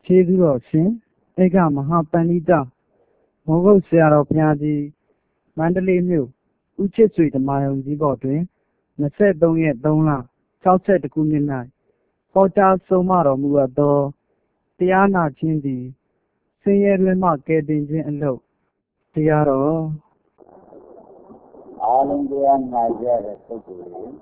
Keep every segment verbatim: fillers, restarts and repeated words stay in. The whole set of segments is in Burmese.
ကျေးဇူးတော်ရှင်ဧကမဟာပန္နိတမောဂုတ်ဆရာတော်ဘုရားကြီးမန္တလေးမြို့ဦးချစ်ဆွေဓမ္မယုံကြီးပေါ်တွင်၂၃ရက်၃လ၆၁ခုနှစ်၌ဟောကြားဆုံးမတော်မူအပ်သောတရားနာခြင်းသည်ဆင်းရဲတွင်မှကယ်တင်ခြင်းအလုပ်တရားတော်အားလုံးတရားနာကြတဲ့ပုဂ္ဂိုလ်တွေ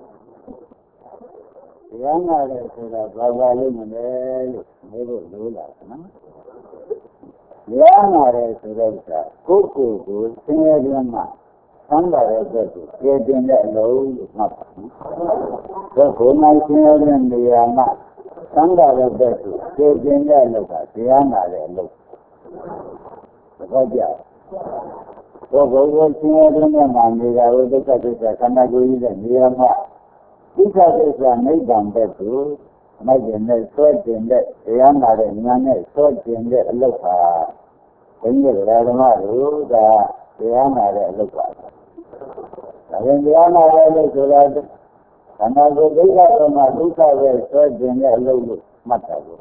တရားနာတယ်ဆိုတာဘာသာလို့မလဲလို့မေးဖို့လိုလာတယ်နော်တရားနာတယ်ဆိုတော့ကိုယ်ကိုယ်ကိုဆင်းရဲတွင်မှသံဃာရဲ့အတွက်ကိုကျေတင်တဲ့အလုပ်လို့မှတ်ပါနော်။ဒါကိုယ်၌ဆင်းရဲတဲ့နေရာမှာသံဃာရဲ့အတွက်ကိုကျေတင်တဲ့အလုပ်ကတရားနာတဲ့အလုပ်သဘောကျ။ကိုယ်ကိုယ်ကိုဆင်းရဲတဲ့နေရာမှာနေရာကိုဒုက္ခသစ္စာခန္ဓာကိုယ်ကြီးတဲ့နေရာမှာဒုက္ခသစ္စာနိဗ္ဗာန်ဘက်ကိုမိုက်တဲ့နဲ့ဆွဲတင်တဲ့တရားနာတဲ့ဉာဏ်နဲ့ဆွဲတင်တဲ့အလုပ်ဟာဘုန်းကြီးဓမ္မတို့ကတရားနာတဲ့အလုပ်ပါဒါပြန်တရားနာတဲ့အလုပ်ဆိုတာခန္ဓာကိုယ်ဒုက္ခတော့မှဒုက္ခပဲဆွဲတင်တဲ့အလုပ်လို့မှတ်တာကို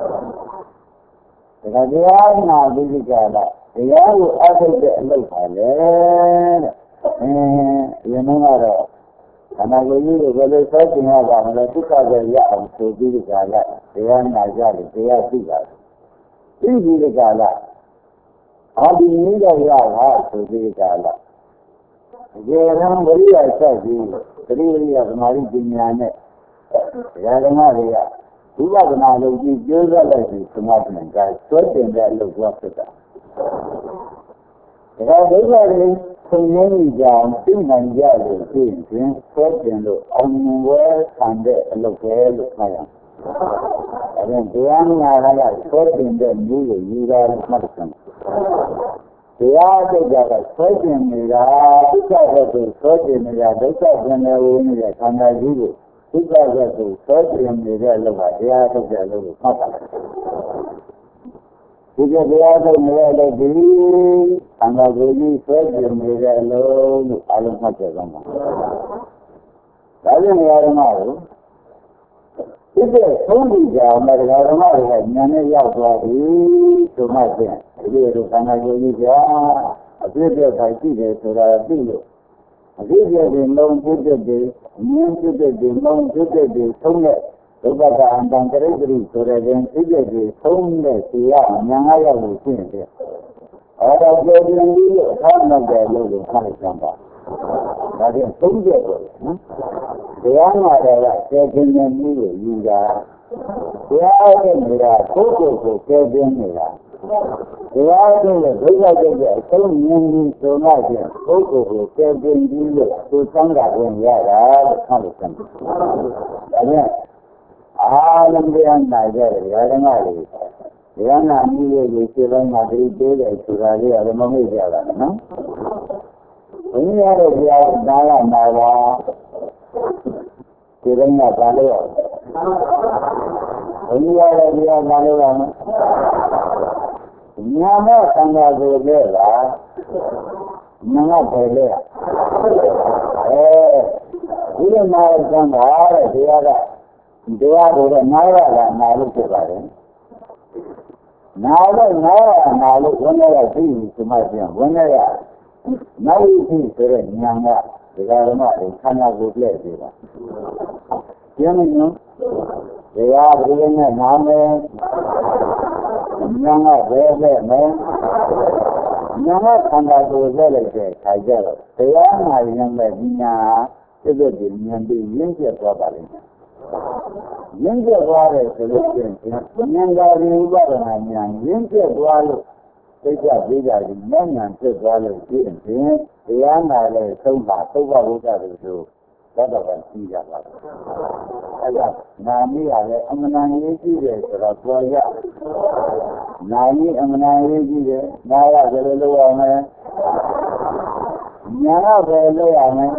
ဒါကတရားနာပြီးကြတာတရားကိုအထုတ်တဲ့အလုပ်ပါလေတဲ့အင်းဒီမှာကတော့ခန္ဓာကိုယ်ကြီးကိုဘယ်လိုဆွဲတင်ရပါမလဲဒုက္ခပဲရအောင်ဆိုပြီးကြတာတရားနာကြတယ်တရားသိတာသိပြီးကြတာအာဒီနည်းတော့ရတာဆိုပြီးကြတာဒီရံဝိရိယဆက်ပြီးသတိဝိရိယသမာဓိပညာနဲ့တရားဓမ္မတွေကဝိပဿနာလုပ်ပြီးကျိုးစားလိုက်ပြီးသမာဓိနဲ့ကဆွဲတင်တဲ့အလုပ်ကိုဖြစ်တာဒါဒုက္ခတွေဆင်းရဲကြအောင်သိနိုင်ကြလို့ရှိရင်ဆွဲတင်လို့အောင်မြင်ဝဲခံတဲ့အလုပ်ပဲလို့မှတ်ရအောင်အဲဒါတရားနာရကဆွဲတင်တဲ့မျိုးကိုယူတာမှတ်တယ်တရားထုတ်ကြတာဆွဲတင်နေတာဒုက္ခရဲ့ကိုဆွဲတင်နေတာဒုက္ခပြန်နေဝင်နေတဲ့ခန္ဓာကြီးကိုဒုက္ခရဲ့ကိုဆွဲတင်နေတဲ့အလုပ်ကတရားထုတ်တဲ့အလုပ်ကိုမှတ်ပါတယ်ဒီကတရားထုတ်နေတဲ့အလုပ်ဒီခန္ဓာကိုယ်ကြီးဆွဲတင်နေတဲ့အလုပ်လို့အလုံးမှတ်ကြပါမှာဒါကြောင့်နေရာဓမ္မကိုဒီကသုံးပြီးကြအောင်ဓမ္မတွေကဉာဏ်နဲ့ရောက်သွားပြီဆိုမှပြန်ဒီလိုခန္ဓာကိုယ်ကြီးကအပြည့်အစုံရှိတယ်ဆိုတာသိလို့အပြည့်အစုံလုံးပြည့်တဲ့တယ်ဉာဏ်ပြည့်တဲ့တယ်လုံးပြည့်တဲ့တယ်သုံးတဲ့ဒုက္ခကအန္တန်တရိပ်တိဆိုတဲ့ရင်ပြည့်တဲ့တယ်သုံးတဲ့စီရဉာဏ်ငါရောက်လို့ရှိရင်တဲ့အဲ့ဒါကြိုးရင်ကြီးလို့ထောက်မှတ်တယ်လို့ခန့်ကြပါဒါပြန်သုံးချက်ပေါ့နော်တရားနာတယ်ကကျေကျင်နေမှုကိုယူတာတရားရဲ့နေတာကိုယ့်ကိုယ်ကိုကျေကျင်နေတာတရားရဲ့ဒုက္ခရဲ့အဆုံးမြင်ပြီးဆိုမှပြန်ကိုယ့်ကိုယ်ကိုကျေကျင်ပြီးလို့သူသံဃာဝင်ရတာလို့ခန့်လို့ဆန်းတယ်ဒါပြန်အားလုံးတရားနာကြတယ်ဓမ္မတွေတရားနာမှုရဲ့ဒီစိတ်ပိုင်းမှာတည်းသေးတယ်ဆိုတာလေးကမမေ့ကြတာနော်ဘုရားရဲ့ဘုရားနာရနာပါဒီတိုင်းကဘာလို့ဘုရားရဲ့ဘုရားနာလို့ရမလဲညာမသံဃာကိုလေလားညာကပဲလေအဲဒီမှာသံဃာတဲ့တရားကတရားကိုနာရတာနာလို့ဖြစ်ပါတယ်နာလို့နာရနာလို့ဝိနည်းကသိပြီဆိုမှပြန်ဝိနည်းကနောက်ရှိဆိုတဲ့ဉာဏ်ကဒီကရမတွေခန္ဓာကိုယ်ပြည့်စေတာကျင်းနေနော်တရားဘုရားနဲ့နာမယ်ဉာဏ်ကဘယ်နဲ့မယ်ဉာဏ်ကခန္ဓာကိုယ်လက်လိုက်တဲ့ခါကျတော့တရားနာရင်လည်းဒီညာစိတ်တွေဉာဏ်ပြီးရင်းကျက်သွားပါလိမ့်မယ်ရင်းကျက်သွားတယ်ဆိုလို့ရှိရင်ဉာဏ်သာရိဥပဒနာဉာဏ်ရင်းကျက်သွားလို့သိကြသေးကြပြီးဉာဏ်ဉာဏ်ဖြစ်သွားလို့ရှိရင်တရားနာလဲသုံးပါသုံးပါဘုရားတို့ဆိုတော့တော့ရှိကြပါဘူး။အဲဒါနာမည်ရလဲအမှန်တန်ရေးကြည့်တယ်ဆိုတော့ပေါ်ရနာမည်အမှန်တန်ရေးကြည့်တယ်နာရဘယ်လိုလုပ်ရမလဲညာကဘယ်လိုလုပ်ရမလဲ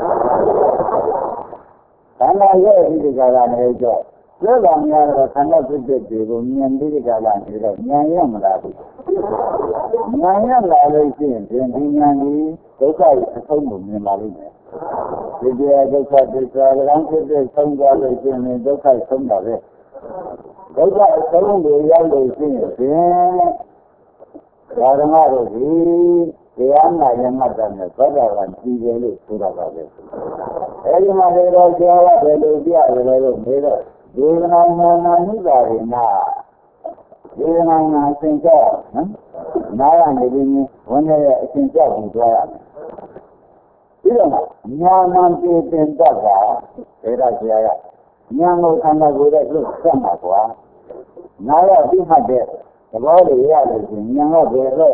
ခန္ဓာရဲ့အဓိကကနေကြောလောကများတော့ခန္ဓာဖြစ်တဲ့တွေကိုဉာဏ်ဒီကလာနေတော့ဉာဏ်ရမလားဘူးဉာဏ်ရလာလို့ရှိရင်ဒီဉာဏ်ကြီးဒုက္ခအဆုံးကိုမြင်ပါလိမ့်မယ်ဒီတရားဒုက္ခသစ္စာကံဖြစ်တဲ့ဆုံးသွားလို့ရှိရင်ဒုက္ခဆုံးတာပဲဒုက္ခအဆုံးကိုရောက်လို့ရှိရင်ဓမ္မတို့ဒီတရားနာရမှတ်တယ်နဲ့သောတာပန်ကြည်တယ်လို့ဆိုတာပါပဲအဲဒီမှာလေတော့ဆရာကဘယ်လိုပြရတယ်လို့မေးတော့ဒေဝနာနာနာနိဗ္ဗာန်နာဒေဝနာနာအစဉ်ကြောက်နော်နားရနေပြီးဝန်ရဲ့အစဉ်ကြောက်ပြီးသွားရမယ်ပြီးတော့ညာနာပြေတင်တတ်တာဒါတော့ဆရာကညာကိုခန္ဓာကိုယ်ရဲ့လို့ဆက်မှာကွာနားရပြီးမှတ်တဲ့သဘောတွေရလို့ရှိရင်ညာကဘယ်တော့ရ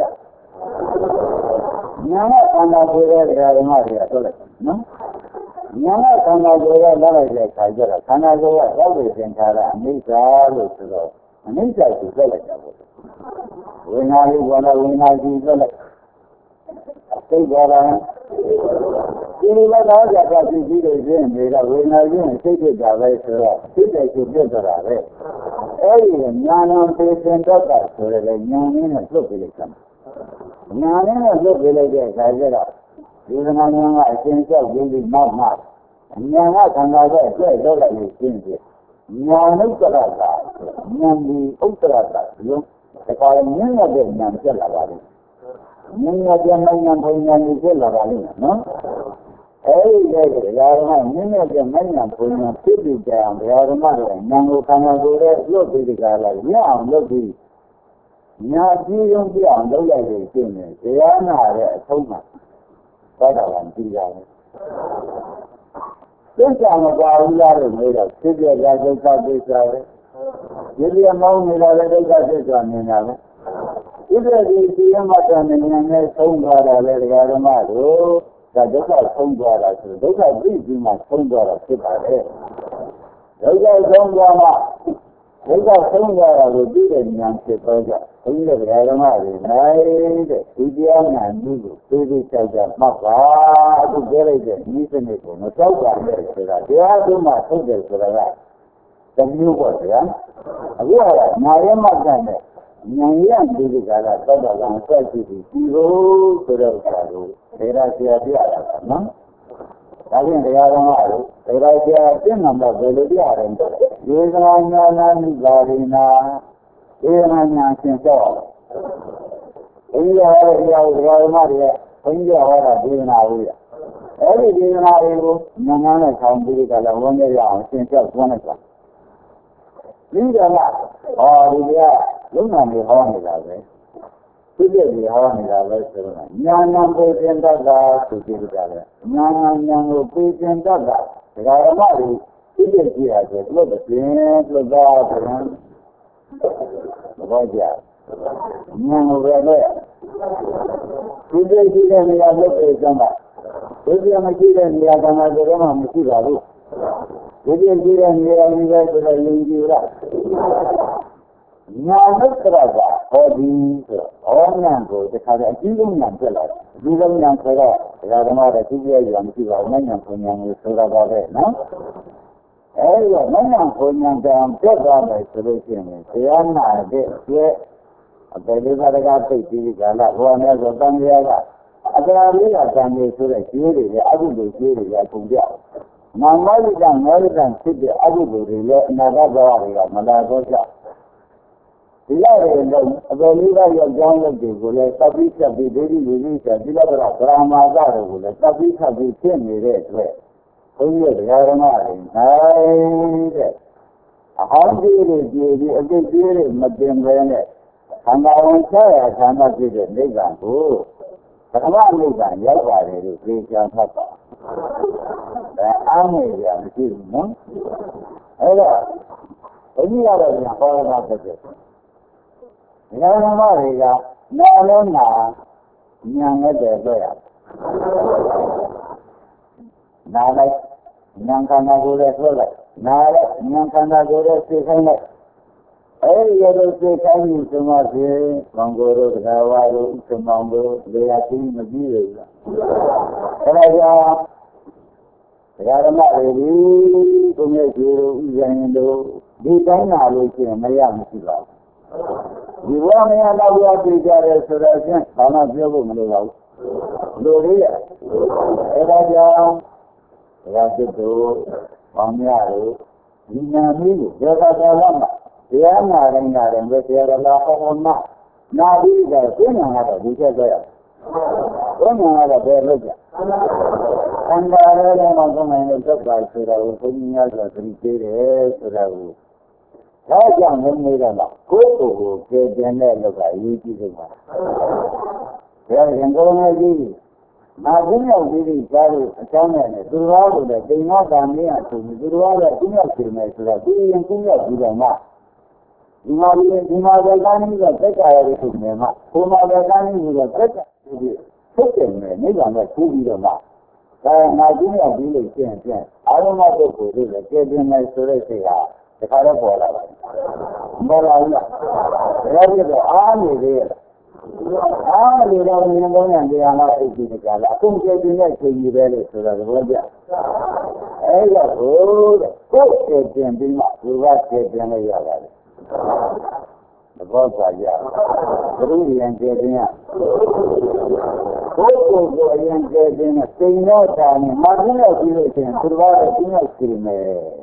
ညာကခန္ဓာကိုယ်ရဲ့ဓမ္မတွေကဆိုလိုက်နော်ညာကခန္ဓာကိုယ်ရဲ့လက်လိုက်တဲ့ခါကျတော့ခန္ဓာကိုယ်ကရောက်နေသင်္ခါရအနိစ္စလို့ဆိုတော့အနိစ္စကိုဆိုလိုက်တာပေါ့ဝိညာဉ်လေးဘောဝိညာဉ်ကြီးဆိုလိုက်သိကြတာဒီလိုပဲတော့ကြာကြာကြည့်ကြည့်လို့ရှိရင်ဒီကဝိညာဉ်ကြီးစိတ်ဖြစ်တာပဲဆိုတော့စိတ်တဲ့ကိုပြတ်သွားတာပဲအဲဒီညာနာပေစင်တော့တာဆိုရယ်ညာနည်းနဲ့လွတ်ပြလိုက်တာညာနည်းနဲ့လွတ်ပြလိုက်တဲ့အခါကျတော့ဒီကနေ့ညာကအရှင်ကျောက်ကြီးပြီးနောက်မှညာကခန္ဓာရဲ့အကျဲ့တော့လိုက်လို့ရှင်းပြညာနုတ္တရကညာဒီဥတ္တရကလုံးဒါကလည်းဉာဏ်နဲ့ဉာဏ်ပြတ်လာပါလိမ့်ဉာဏ်နဲ့ဉာဏ်နဲ့ဉာဏ်ဘုံဉာဏ်ကြီးပြတ်လာပါလိမ့်နော်အဲဒီလေဒါကမှဉာဏ်နဲ့ဉာဏ်နဲ့ဉာဏ်ဘုံဉာဏ်ဖြစ်ပြီးကြအောင်ဒါကမှလည်းဉာဏ်ကိုခန္ဓာကိုယ်ရဲ့လွတ်ပြီးကြလာရအောင်လုပ်ပြီးညာကြည့်ရုံပြအောင်လုပ်လိုက်လို့ရှင်းတယ်တရားနာတဲ့အဆုံးမှာသောတာပန်ကြည့်ရတယ်သစ္စာမပါဘူးလားလို့ပြောတော့သိကြတာဒုက္ခသစ္စာပဲဒီလိုမောင်းနေတာလည်းဒုက္ခသစ္စာမြင်တာပဲဒီလိုဒီသိရမှတည်းဉာဏ်နဲ့ဆုံးသွားတာလေဒကာဓမ္မတို့ဒါဒုက္ခဆုံးသွားတာဆိုဒုက္ခသိပြီးမှဆုံးသွားတာဖြစ်ပါတယ်ဒုက္ခဆုံးသွားမှဒုက္ခဆုံးသွားတာကိုသိတဲ့ဉာဏ်ဖြစ်တော့ကြဘုန်းကြီးတွေကဓမ္မတွေနိုင်တဲ့ဒီတရားဉာဏ်ကြီးကိုသိသိချောက်ချမှတ်ပါအခုပြောလိုက်တဲ့ဤစနစ်ကိုမကြောက်ပါနဲ့ဆိုတာတရားသုံးမှထုတ်တယ်ဆိုတာကတမျိုးပေါ့ဗျာအခုကနာရမတ်တဲ့ဉာဏ်ရံဒီကလာတော့တော့လာဆက်ကြည့်ပြီးဒီလိုဆိုတဲ့ဥစ္စာကိုဒေရာဆရာပြရတာနော်ဒါဖြင့်တရားတော်ကလို့ဒေရာဆရာပြင့်မှာဘယ်လိုပြရတယ်ဒီကနာညာနာနိဗ္ဗာရိနာဒီကနာညာရှင်းတော့ဘုရားဟောတဲ့တရားကိုတရားဓမ္မတွေဘုန်းကြီးဟောတာဒီကနာဝိရအဲ့ဒီဒီကနာတွေကိုဉာဏ်နဲ့ဆောင်းပြီးကြလာဝန်းရအောင်ရှင်းပြသွန်းလိုက်တာဒီကမှာဟောဒီကလုံနာနေဟောနေတာပဲသိတဲ့ကြီးဟောနေတာပဲဆိုတော့ညာနာပေသင်္တတ်တာသူကြည့်ကြတယ်ညာနာညာကိုပေသင်္တတ်တာဒါကမှဒီသိတဲ့ကြီးဟာဆိုလို့တဲ့လို့သားဆိုရင်ဘာကြညာကိုပဲလေသိတဲ့ကြီးတဲ့နေရာလို့ပြေစမ်းတာဒီပြမရှိတဲ့နေရာကမှတော့မှမရှိပါဘူးဒီပြကြီးတဲ့နေရာကြီးပဲဆိုတော့ယဉ်ကြည်လားညာမစ္စရကဟောဒီဆိုဟောဉာဏ်ကိုတခါတည်းအကြီးဆုံးဉာဏ်ပြလာတယ်အကြီးဆုံးဉာဏ်ဆိုတော့ဒကာဓမ္မတွေသိရရမရှိပါဘူးဉာဏ်ပညာကိုဆိုတာပါပဲနော်အဲဒီတော့ဉာဏ်ပညာကံပြတ်သွားမယ်ဆိုလို့ရှိရင်တရားနာတဲ့ကျွဲအပေလေးပါးတကားသိပြီးကြလားဘောနဲ့ဆိုတန်ကြရကအတရာလေးကတန်နေဆိုတဲ့ကျွဲတွေလည်းအကုသိုလ်ကျွဲတွေလည်းပုံပြနာမဝိကမောရိကဖြစ်တဲ့အကုသိုလ်တွေလည်းအနာဂတ်ဘဝတွေကမလာတော့ကြဒီလောက်တွေတော့အပေလေးပါးရောက်ကြောင်းလုပ်တွေကိုလည်းသတိချက်ပြီးဒိဋ္ဌိဝိသိကိစ္စဒီလောက်တော့ဗราမာသတွေကိုလည်းသတိချက်ပြီးဖြစ်နေတဲ့အတွက်ဘုန်းကြီးတရားဓမ္မတွေနိုင်တဲ့အဟောင်းကြီးတွေကြည်ပြီးအကျိတ်ကြီးတွေမတင်ဘဲနဲ့ခန္ဓာဝင်ဆက်ရခန္ဓာဖြစ်တဲ့နိဗ္ဗာန်ကိုပထမနိဗ္ဗာန်ရောက်ပါတယ်လို့သိကြမှတ်ပါဒါအားမေရမရှိဘူးနော်အဲ့တော့ဘုန်းကြီးကတော့ပြန်ဟောရတာဖြစ်တယ်ဒီကနေ့မှတွေကနာလုံးနာဉာဏ်နဲ့တည်းတွေ့ရတယ်နာလိုက်ဉာဏ်ခန္ဓာကိုယ်နဲ့ဆွဲလိုက်နာလိုက်ဉာဏ်ခန္ဓာကိုယ်နဲ့သိခိုင်းလိုက်အဲဒီရလို့သိခိုင်းမှုသမစေဘံကိုယ်တို့တရားဝါတို့ဥက္ကမောင်တို့လေယာသိမကြည့်ရဘူးလားအဲဒါကြောင့်တရားဓမ္မတွေဒီကိုမြတ်ကြီးတို့ဥဇင်တို့ဒီတိုင်းနာလို့ရှိရင်မရမရှိပါဘူးဒီဘဝမရတော့ဘဝသိကြတယ်ဆိုတော့ချင်းဘာမှပြောဖို့မလိုပါဘူးလိုလေးရအဲဒါကြောင့်တရားစစ်တို့ပေါင်းများတို့ဒီနာမီးကိုဒေတာကာလမှာတရားနာတိုင်းနာတိုင်းပဲတရားလာဟောမှာနာပြီးတော့သိညာကတော့ဒီချက်တော့ရသိညာကတော့ဘယ်လိုကြခန္ဓာရဲလည်းမဆုံးနိုင်လို့သက်ပါဆိုတာကိုဘုန်းကြီးများဆိုသတိပေးတယ်ဆိုတာကိုဒါကြောင့်လည်းနေတော့ကိုယ်ကိုယ်ကိုကျေကျင်တဲ့လောကအရေးကြီးဆုံးပါဘယ်ရင်ကောင်းကြီးမာကျင်းရောက်ပြီးဒီကြားလို့အကြောင်းနဲ့သူတော်ကိုလည်းတိမ်မောတာမင်းအဆိုသူတော်ကလည်းကျင်းရောက်နေမယ်ဆိုတော့ဒီရင်ကျင်းရောက်ပြီးတော့မှဒီမှာဒီမှာပဲကားနေတော့သက်ကြရတဲ့သူတွေမှာကိုယ်မှာပဲကားနေပြီးတော့သက်ကြပြီးထုတ်တယ်နဲ့နိဗ္ဗာန်ကထူးပြီးတော့မှဒါမာကျင်းရောက်ပြီးလို့ကျင့်ကျင့်အာရုံမပုဂ္ဂိုလ်တွေလည်းကျေကျင်မယ်ဆိုတဲ့စိတ်ဟာတခါတော့ပေါ်လာပါတယ်ပေါ်လာဘူးလားဒါကြည့်တော့အားနေသေးရဲ့အားနေတော့ဉာဏ်ကောင်းဉာဏ်တရားလားအိတ်ကြီးကြလားအကုန်ကျေကျင်တဲ့ချိန်ကြီးပဲလို့ဆိုတာသဘောကျအဲ့တော့ဟိုတဲ့ကိုယ်ကျေကျင်ပြီးမှသူကကျေကျင်လို့ရပါတယ်သဘောကျကြဘုရားကျေကျင်ရကိုယ်ကိုယ်ကိုအရင်ကျေကျင်တဲ့စိတ်တော့တာနဲ့မသိတော့ပြီးလို့ရှိရင်သူကလည်းကျင်းရောက်ရှိမယ်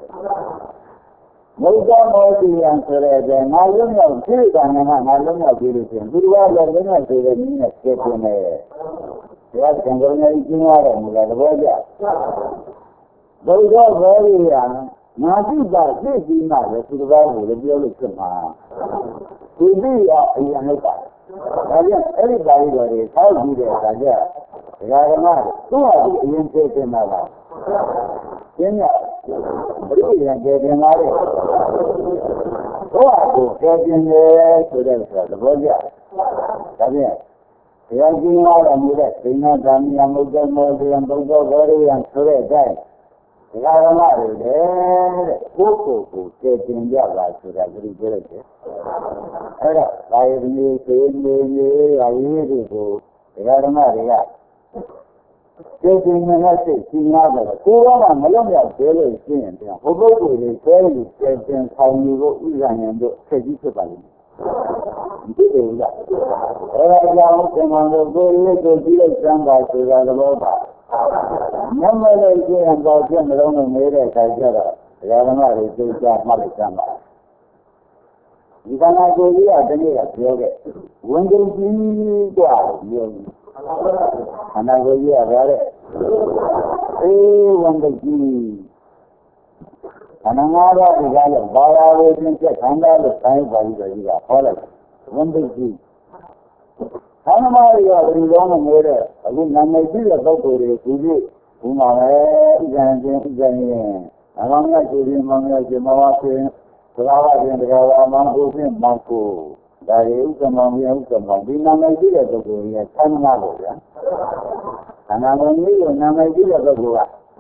မုဒ္ဒမောတိယံဆိုတဲ့ငါလုံးရောက်ဖြည့်တာနဲ့ငါလုံးရောက်ပြီးလို့ရှိရင်သူကလည်းလုံးရောက်ဆိုတဲ့နည်းနဲ့ကျေကျင်တယ်။ဒါကံကောင်းကြီးကျင်းရတဲ့မူလားသဘောကျ။ဘုရားဘောရိယံငါသိတာသိပြီးမှလည်းသူတော်ကိုလည်းပြောလို့ဖြစ်မှာ။ဒီသိရအရင်လောက်ပါ။ဒါကြောင့်အဲ့ဒီပါဠိတော်တွေထောက်ကြည့်တဲ့အခါကျဒကာဓမ္မတွေသူ့ဟာသူအရင်ကျေကျင်တာလား။ကျင်းရဘုရားကျေကျင်လာတဲ့ဘုရားကိုကျေကျင်တယ်ဆိုတဲ့ဆိုတာသဘောကျ။ဒါပြန်တရားကျင်းလာတဲ့မူတဲ့ဒိဋ္ဌာမယမုဒ္ဒမောတိယံဘုဒ္ဓဘောရိယံဆိုတဲ့အတိုင်းဒကာဓမ္မတွေတဲ့ကိုယ်ကိုယ်ကိုကျေကျင်ကြပါဆိုတာကြည့်ကြလိုက်တယ်။အဲ့တော့ဘာယမီသေနေနေရာရေးတွေကိုဒကာဓမ္မတွေကကျေကျင်နေတဲ့စိတ်ကြီးများတယ်ကိုယ်ကမလုံးရသေးလို့ရှိရင်ပြန်ဘုပုဂ္ဂိုလ်တွေဆဲလို့ကျေကျင်ဆောင်ယူဖို့ဥစ္စာဉာဏ်တို့ဆက်ကြီးဖြစ်ပါလိမ့်မယ်။ဒီလိုလား။အဲဒါကြောင့်ကျွန်တော်တို့ကိုယ်ရေးကိုကြည့်လိုက်စမ်းပါဆိုတာသဘောပါ။မမလေးကျရင်တော့ပြည့်မလုံးနဲ့နေတဲ့အခါကျတော့ဒကာဓမ္မတွေသိကြမှတ်လိုက်စမ်းပါ။ဒီကနေ့ကိုကြီးကတနေ့ကပြောခဲ့ဝန်ကြီးကြီးกว่าပြောခန္ဓာကိုယ်ကြီးကဗါတဲ့အေးဝန်ကြီးခန္ဓာငါးပါးဒီကားလို့ဘာသာဝေချင်းချက်ခန္ဓာလို့တိုင်းပါဠိတော်ကြီးကဟောလိုက်ဝန်ကြီးခန္ဓာမရီကဘယ်လိုမှမလို့တဲ့အခုနာမည်ကြီးတဲ့ပုဂ္ဂိုလ်တွေဒီလိုဘုမာပဲဥစ္စာချင်းဥစ္စာချင်းအကောင်ကကျူရင်မောင်ရကျမဝဆင်းသဘာဝချင်းတရားဝါမောင်ကိုဖြင့်မောင်ကိုဒါရီဥစ္စာမောင်ရဥစ္စာမောင်ဒီနာမည်ကြီးတဲ့ပုဂ္ဂိုလ်ကြီးဆန်းမလို့ဗျာခန္ဓာမကြီးကိုနာမည်ကြီးတဲ့ပုဂ္ဂိုလ်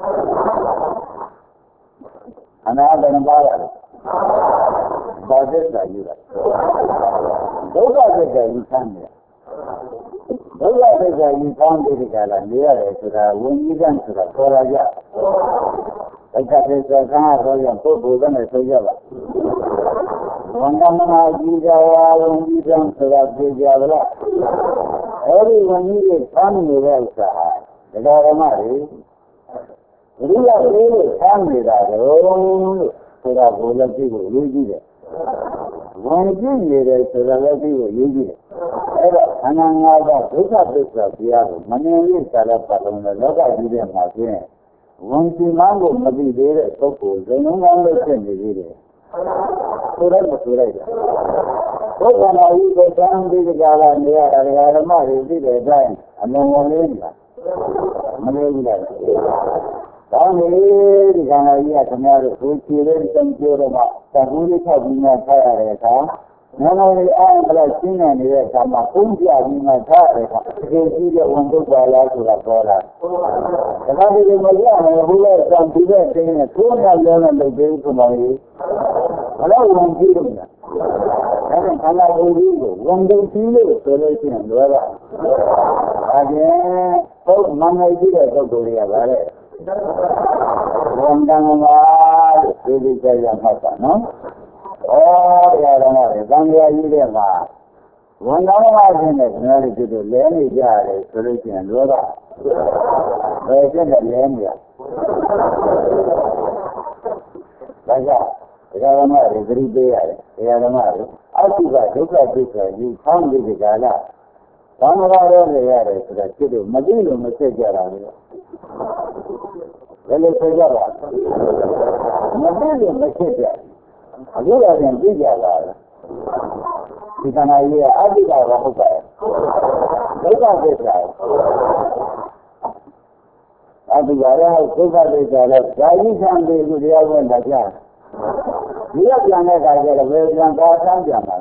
ကအနာဘယ်နှပါးလဲဘာသစ္စာယူတာဒုက္ခသစ္စာယူဆန်းတယ်ဒုက္ခသစ္စာယူဆန်းတဲ့ကြလားနေရတယ်ဆိုတာဝိညာဉ်ဆိုတာခေါ်ရကြဒုက္ခသစ္စာကံရောရပုဂ္ဂိုလ်ကလည်းဆိုကြပါဝန္ဒမနာကြီးကြဝါဝိညာဉ်ဆိုတာပြေကြပါလားအဲဒီဝိညာဉ်ကိုဆန်းနေတဲ့ဥစ္စာဟာဒကာဓမ္မတွေဘုရားလေးကိုဆန်းနေတာတော့လို့ဆိုတာကိုလည်းသိဖို့ရည်ကြီးတယ်ဝန်ကြည့်နေတယ်ဆိုတာလည်းသိဖို့ရည်ကြီးတယ်အဲ့တော့ခန္ဓာငါးပါးဒုက္ခသစ္စာတရားကိုမမြင်ရတာလည်းပတ်လုံးလည်းလောကကြီးထဲမှာပြင်းဝန်ကြည့်မှကိုမသိသေးတဲ့ပုဂ္ဂိုလ်ဇုံလုံးကောင်းလို့ဖြစ်နေသေးတယ်ဆိုတော့မဆိုလိုက်တာဘုရားနာဤကိုသံဒီကြလာနေရတာဓမ္မတွေသိတဲ့အတိုင်းအလုံးဝလေးနေတာမလို့ဘူးလားဒါနဲ့ဒီကံကြီးကခင်ဗျားတို့ကိုချီလေးတံပြောတော့မှသဘူလေးထောက်ပြီးမှထားရတဲ့အခါနာမည်အားကလည်းရှင်းနေနေတဲ့အခါမှာပုံပြပြီးမှထားရတဲ့အခါတကယ်ကြီးတဲ့ဝန်တုပ်ပါလားဆိုတာပေါ်လာဒါကဒီမရမယ်ဘုရားကံပြီးတဲ့တင်းနဲ့ကိုယ်နဲ့လည်းမလုပ်သေးဘူးဆိုတော့ဘယ်တော့ဝန်ကြည့်လို့လဲအဲ့ဒါခန္ဓာကိုယ်ကြီးကိုဝန်တုပ်ပြီးလို့ဆိုလို့ရှိရင်တော့ဒါကျဲပုတ်မငယ်ကြီးတဲ့ပုဂ္ဂိုလ်တွေကဗါတဲ့ဝန်တန်မှာလို့ဒီလိုကြရမှာပါနော်။ဩတရားတော်မှာသံဃာကြီးတဲ့မှာဝန်တော်မှာခြင်းနဲ့ကျွန်တော်တို့ဒီလိုလဲနေကြတယ်ဆိုလို့ရှိရင်လောကဘယ်ဖြစ်နေလဲမြတ်။ဒဒါကြောင့်ဒကာဓမ္မတွေသတိပေးရတယ်ဒကာဓမ္မတွေအောက်တိကဒုက္ခသစ္စာကြီးခေါင်းဒီကလာဘာမလာတော့နေရတယ်ဆိုတော့ဖြစ်လို့မသိလို့မဖြစ်ကြတာလေဘယ်လိုဆိုကြပါမသိလို့မဖြစ်ကြအခုတော့ပြန်သိကြပါလားဒီကနာကြီးကအတိကဘာဟုတ်ပါ့ဒုက္ခသစ္စာအတိကရောဒုက္ခသစ္စာတော့ဇာတိဆံပေကိုတရားဝင်တာကြားဒီကပြန်တဲ့အခါကျတော့ဘယ်ပြန်ကားဆန်းပြန်လာ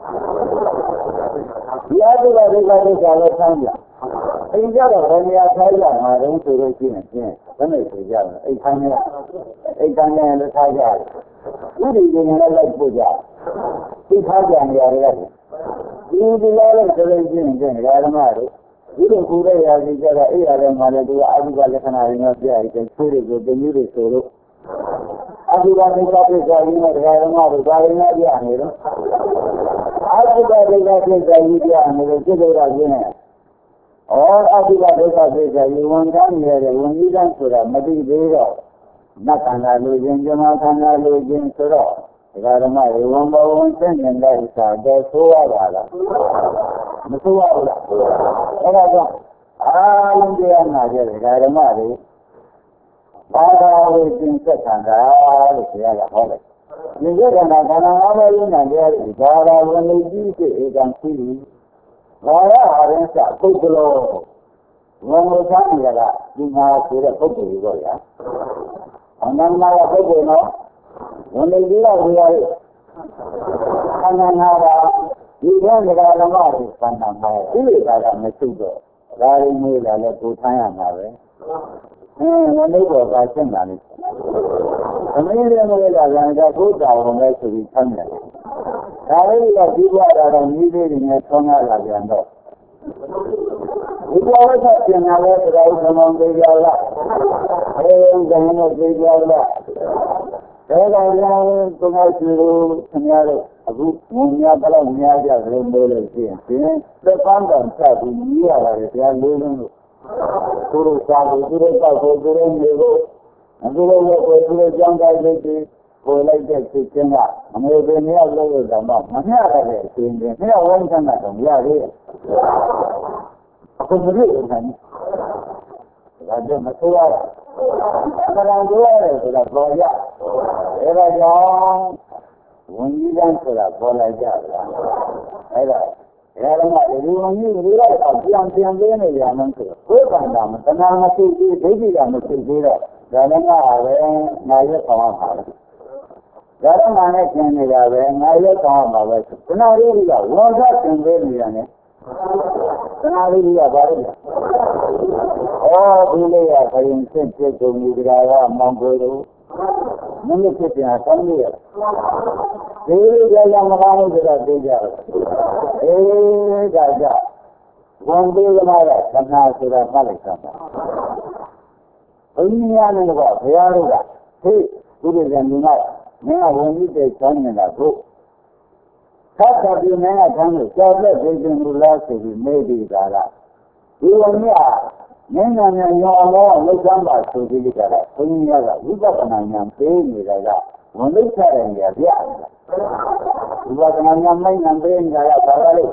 ဒီအတုကဒုက္ခသစ္စာလို့ဆန်းပြန်အိမ်ကြတော့ဘယ်နေရာထားရမှာတုံးဆိုလို့ရှိရင်ဖြင့်ဘယ်နဲ့ဆိုကြလဲအိမ်ခိုင်းနေအိမ်ခိုင်းနေလည်းထားကြတယ်ဥဒိဉာဏ်နဲ့လိုက်ပို့ကြသိထားကြနေရတယ်ဒီဒီလာလို့ဆိုလို့ရှိရင်ဖြင့်ဓမ္မတို့ဒီလိုကူတဲ့ရာကြီးကြတော့အဲ့ရတယ်မှလည်းသူအာဓိကလက္ခဏာတွေနဲ့ပြရတယ်ဆွေးတွေကိုတမျိုးတွေဆိုလို့အာဓိကဒုက္ခသစ္စာကြီးနဲ့ဓမ္မတို့ဒါရင်းနဲ့ပြနေတော့အာဓိကဒုက္ခသစ္စာကြီးပြနေလို့စိတ်တော်ရခြင်းနဲ့ဩအာဓိကဒုက္ခသစ္စာကြီးဝန်ကမ်းနေရတယ်ဝန်ကြီးကမ်းဆိုတာမသိသေးတော့နတ်ခန္ဓာလိုခြင်းဇမခန္ဓာလိုခြင်းဆိုတော့ဒကာဓမ္မတွေဝန်ဘဝန်သိဉာဏ်တဲ့ဥစ္စာတော့ဆိုးရပါလားမဆိုးရဘူးလားအဲ့ဒါကြောင့်အားလုံးတရားနာကြတယ်ဒကာဓမ္မတွေဘာသာဝိသင်္စခန္ဓာလို့ပြောရတာဟောတယ်ဒီကခန္ဓာခန္ဓာ၅ပါးရင်းနဲ့တရားတွေဘာသာဝင်လူကြီးစိတ်ဧကံရှိပြီဘာသာအရင်စပုဂ္ဂလောဝန်ကိုစားနေရတာဒီမှာဆိုတဲ့ပုဂ္ဂိုလ်ကြီးတော့ရအနန္တနာပုဂ္ဂိုလ်နော်ဝန်လူကြီးကဝေရရဲ့ခန္ဓာ၅ပါးဒီကံဒကာဓမ္မတွေခန္ဓာ၅ပါးဒီလိုကမရှိတော့ဒါရင်းမျိုးလည်းကိုယ်ထိုင်းရမှာပဲအဲဝန်လေးပေါ်ကရှင်းတာလေသမီးလေးမျိုးလာကြတာကိုယ်တော်ဝင်လဲဆိုပြီးဆန်းတယ်ဒါလေးကဒီဘဝတော့မိသေးတယ်နဲ့ဆောင်းရလာပြန်တော့ဒီဘဝကပြင်လာလဲတရားဥပမောင်းသေးကြလားအဲဒီကံနဲ့သေးကြလားဒါကလည်းကိုယ်ကစီလို့ခင်ဗျားတို့အခုဝန်များတော့များကြတယ်လို့လို့ရှိရင်ဒီသက်ပန်းတော်ဆက်ပြီးကြီးရတာလေတရားလေးလုံးလို့သူတို့စားဖို့သူတို့တောက်ဖို့သူတို့နေဖို့သူတို့ရဲ့ကိုယ်သူတို့ကြောင်းတိုင်းလေးတွေပေါ်လိုက်တဲ့ဖြစ်ခြင်းကအမေပင်ရလို့လို့တော့မမျှရတဲ့အရှင်တွေမျှဝန်းချမ်းတာတော့ရသေးတယ်အခုမလို့နိုင်ဒါကြောင့်မဆိုးရဘူးဘယ်လိုပြောရလဲဆိုတာပေါ်ရအဲဒါကြောင့်ဝန်ကြီးတန်းဆိုတာပေါ်လိုက်ကြလားအဲဒါဒါတော့မှဒီဝန်ကြီးတွေကတော့ပြန်ပြန်ပေးနေရမှန်းဆိုကိုယ်ကံတာမတဏှာမရှိသေးဒိဋ္ဌိကမရှိသေးတော့ဒါလည်းငါပဲငါရက်ဆောင်ပါလားဒါတော့ငါနဲ့ကျင်နေတာပဲငါရက်ဆောင်ပါပဲတဏှာလေးကဝန်စားကျင်ပေးနေရတယ်တဏှာလေးကဘာလို့လဲဩဒီလေးကခရင်စစ်စစ်ကုန်ဒီကရာကမောင်ကိုတို့မင်းတို့ပြန်ဆန်းလို့ရဒီလိုကြောင့်မကောင်းလို့ဆိုတာသိကြတယ်အေးဒါကြောင့်ဝန်ပေးသမားကသနာဆိုတာမှတ်လိုက်တာဘုန်းကြီးများနဲ့တော့ဘုရားတို့ကဟေးသူတို့ကမြင်တော့မင်းကဝန်ကြီးတဲ့ချမ်းနေတာကိုသာသပြင်းနဲ့ဆန်းလို့ကြောက်တဲ့ဒေသင်လူလားဆိုပြီးမေးပြီးတာလားဒီဝန်ကြီးကမင်းနာမည်ရောအောင်လောက်ဆန်းပါဆိုပြီးကြတာဘုန်းကြီးကဝိပဿနာဉာဏ်ပေးနေတာကဝန်လိခတဲ့နေရာပြရတယ်ဝိပဿနာဉာဏ်မိုင်းဉာဏ်ပေးနေတာကဘာလဲ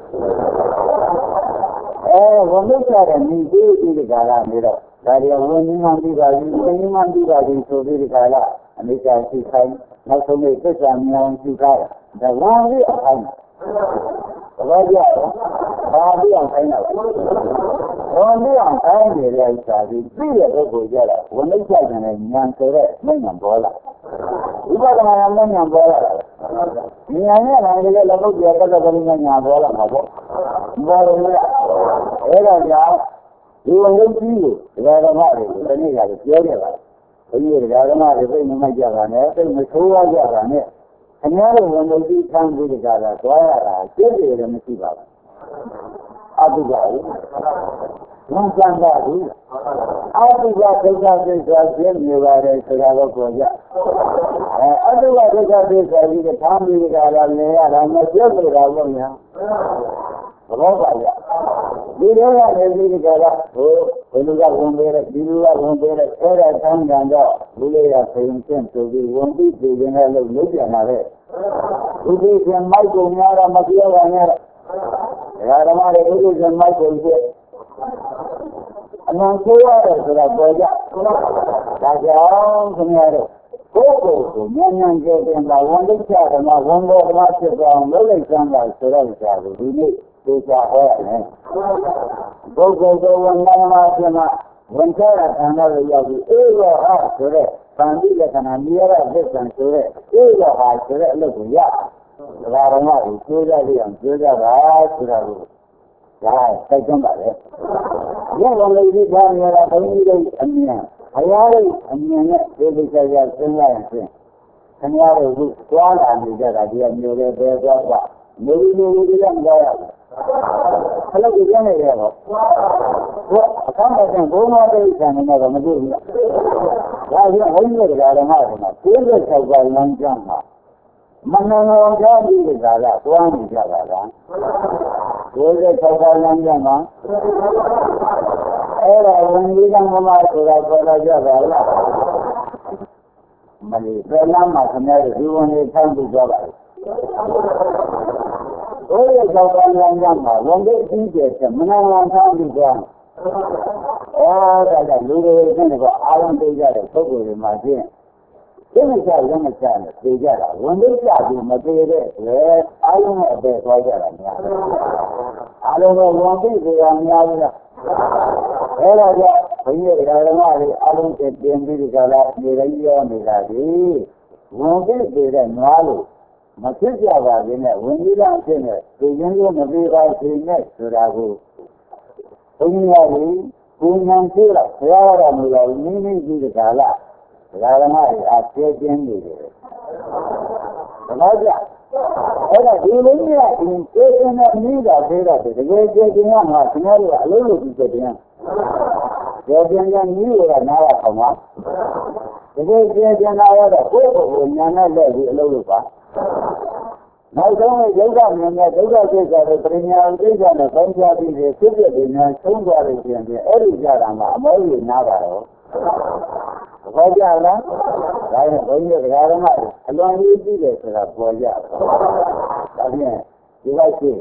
အဲဝန်လိခတဲ့နေပြီးဒီကလာနေတော့ဒါရီဝန်ကြီးမှန်ပြီးပါပြီဝန်ကြီးမှန်ပြီးပါပြီဆိုပြီးဒီကလာအနိစ္စရှိခိုင်းနောက်ဆုံးနေ့သစ္စာမြောင်ရှိခိုင်းဒါဝန်လေးအခိုင်းဘာကြောင့်ဘာပြီးအောင်ခိုင်းတာဝန်လေးအောင်ခိုင်းနေတဲ့ဥစ္စာကြီးပြည့်တဲ့ပုဂ္ဂိုလ်ကြတာဝန်လိခတဲ့ဉာဏ်ဆိုတဲ့မိညာပေါ်လာဝိပဿနာဉာဏ်နဲ့ဉာဏ်ပေါ်လာတာဉာဏ်နဲ့ဉာဏ်ကလည်းလုံးဝပြတ်တဲ့ကလေးနဲ့ဉာဏ်ပေါ်လာမှာပေါ့ဘောလုံးကအဲ့ဒါကြောင့်ဒီဝန်ကြီးကိုဒကာဓမ္မတွေကိုတနေ့ကလည်းပြောခဲ့ပါတယ်ဘုရားဒကာဓမ္မတွေသိမမှတ်ကြတာနဲ့သိမဆိုးရကြတာနဲ့ခင်ဗျားတို့ဝန်ကြီးထမ်းပြီးကြတာသွားရတာစိတ်တွေလည်းမရှိပါဘူးအတုပါဘူးဝန်စံပါဘူးအတုပါဒုက္ခသစ္စာရှင်းနေပါတယ်ဆိုတာတော့ပြောကြအဲအတုပါဒုက္ခသစ္စာကြီးကထားပြီးကြတာလည်းရတာမပြောလို့တော့ဘူးညာဘောပါဗျဒီလိုကနေဒီကလာဟိုဘယ်လိုကဝင်ပေးတယ်ဒီလိုကဝင်ပေးတယ်အဲ့ဒါဆန်းကန်တော့လူလေးကဖိရင်ချင်းဆိုပြီးဝင်ပြီးပြည်နေလို့လုပ်ပြန်လာတဲ့ဒီဒီကမိုက်ကိုများတော့မပြောပါနဲ့ဒါဓမ္မတွေဒီဒီကမိုက်ကိုပြအမှန်ကိုရတယ်ဆိုတော့ပေါ်ကြဒါကြောင့်ခင်ဗျားတို့ကိုယ်ကိုယ်ကိုဉာဏ်ဉာဏ်ကြည့်တဲ့မှာဝန်လိချဓမ္မဝန်ဘောဓမ္မဖြစ်အောင်လုပ်လိုက်စမ်းပါဆိုတော့ကြာဘူးဒီနေ့သိကြဟောရတယ်ပုဂ္ဂိုလ်ကိုဝန်နာမှာဖြစ်မှာဝန်ချတာခန္ဓာကိုရောက်ပြီးအေးရောဟာဆိုတဲ့ဗန္တိလက္ခဏာမြရတဲ့သစ္စာဆိုတဲ့အေးရောဟာဆိုတဲ့အလုပ်ကိုရဒါဓမ္မကိုကျိုးကြရအောင်ကျိုးကြပါဆိုတာကိုဒါတိုက်တွန်းပါလေရအောင်လို့ဒီဘာမြရာဘုန်းကြီးတို့အမြင်အရာလေးအမြင်နဲ့ဒီကိစ္စကစဉ်းစားရင်ဖြင့်ခင်ဗျားတို့ကသွားလာနေကြတာဒီကမျိုးလေးပဲသွားပါမျိုးမျိုးလေးကမကြောက်ရဘူးခလုတ်ကိုပြန်နေရတော့ဟောအခါမှာကျဘုံတော်တိဆန်နေတော့မကြည့်ဘူးလားဒါကဘုန်းကြီးတို့ဓမ္မတွေမှာကိုယ်ရဲ့၆ပါးလမ်းကြောင်းမှာမနန်တော်ကြောင့်ဒီကကသွားနေကြတာလားကိုယ်ရဲ့၆ပါးလမ်းကြောင်းမှာအဲ့ဒါဝင်ကြီးကမမဆိုတာပေါ်လာကြပါလားမလေးဘယ်လမ်းမှာခင်ဗျားတို့ဒီဝင်လေးထမ်းပြီးသွားပါလဲဘုရားကြောင့်လမ်းကြောင်းမှာဝန်ကြီးအင်းကျတဲ့မနန်လမ်းထမ်းပြီးသွားအော်ဒါကလူတွေကတော့အားလုံးသိကြတဲ့ပုဂ္ဂိုလ်တွေမှာချင်းဒီမချလည်းမချနဲ့သိကြတာဝန်ကြီးကြပြီးမသိတဲ့လေအားလုံးနဲ့အပဲသွားကြတာများအားလုံးကဝန်ကြီးတွေကများဘူးလားအဲ့ဒါကြောင့်ဘုရားဓမ္မတွေအားလုံးတင်ပြီးဒီကလာနေရရောနေတာဒီဝန်ကြီးတဲ့နွားလို့မဖြစ်ကြပါဘူးနဲ့ဝင်ကြီးလားဖြစ်နေဒီရင်းလို့မပြေပါစေနဲ့ဆိုတာကိုဘုရားကြီးကိုဉာဏ်ရှိတော့ဘုရားတော်မူတော်နည်းနည်းကြီးဒီကလာဓမ္မတွေအားဖြည့်ခြင်းနေတယ်။ဘာကြောင့်အဲ့ဒါဒီလိုမျိုးအင်းဖြည့်ခြင်းနဲ့ပြီးတာသေးတာတကယ်ဖြည့်ခြင်းကမှခင်ဗျားတို့ကအလုံးလို့ပြီးတဲ့။ဖြည့်ခြင်းကမျိုးရနားရအောင်ပါ။တကယ်ဖြည့်ခြင်းနားရတော့ကိုယ့်ကိုယ်ကိုဉာဏ်နဲ့လက်ပြီးအလုံးလို့ပါ။နောက်ဆုံးရုပ်ကမြင်တဲ့ဒုက္ခစိတ်ကလည်းပရိညာဥဒိစ္စနဲ့ပေါင်းစားပြီးဖြစ်ဖြစ်ဒီများသုံးသွားလို့ပြန်ပြန်အဲ့ဒီကြတာမှအမောကြီးနားပါတော့။ဘောကြလားဒါနဲ့ဘုန်းကြီးတရားဓမ္မအလွန်ကြီးကြည့်တယ်ဆိုတာပေါ်ကြဒါဖြင့်ဒီလိုက်ရှိ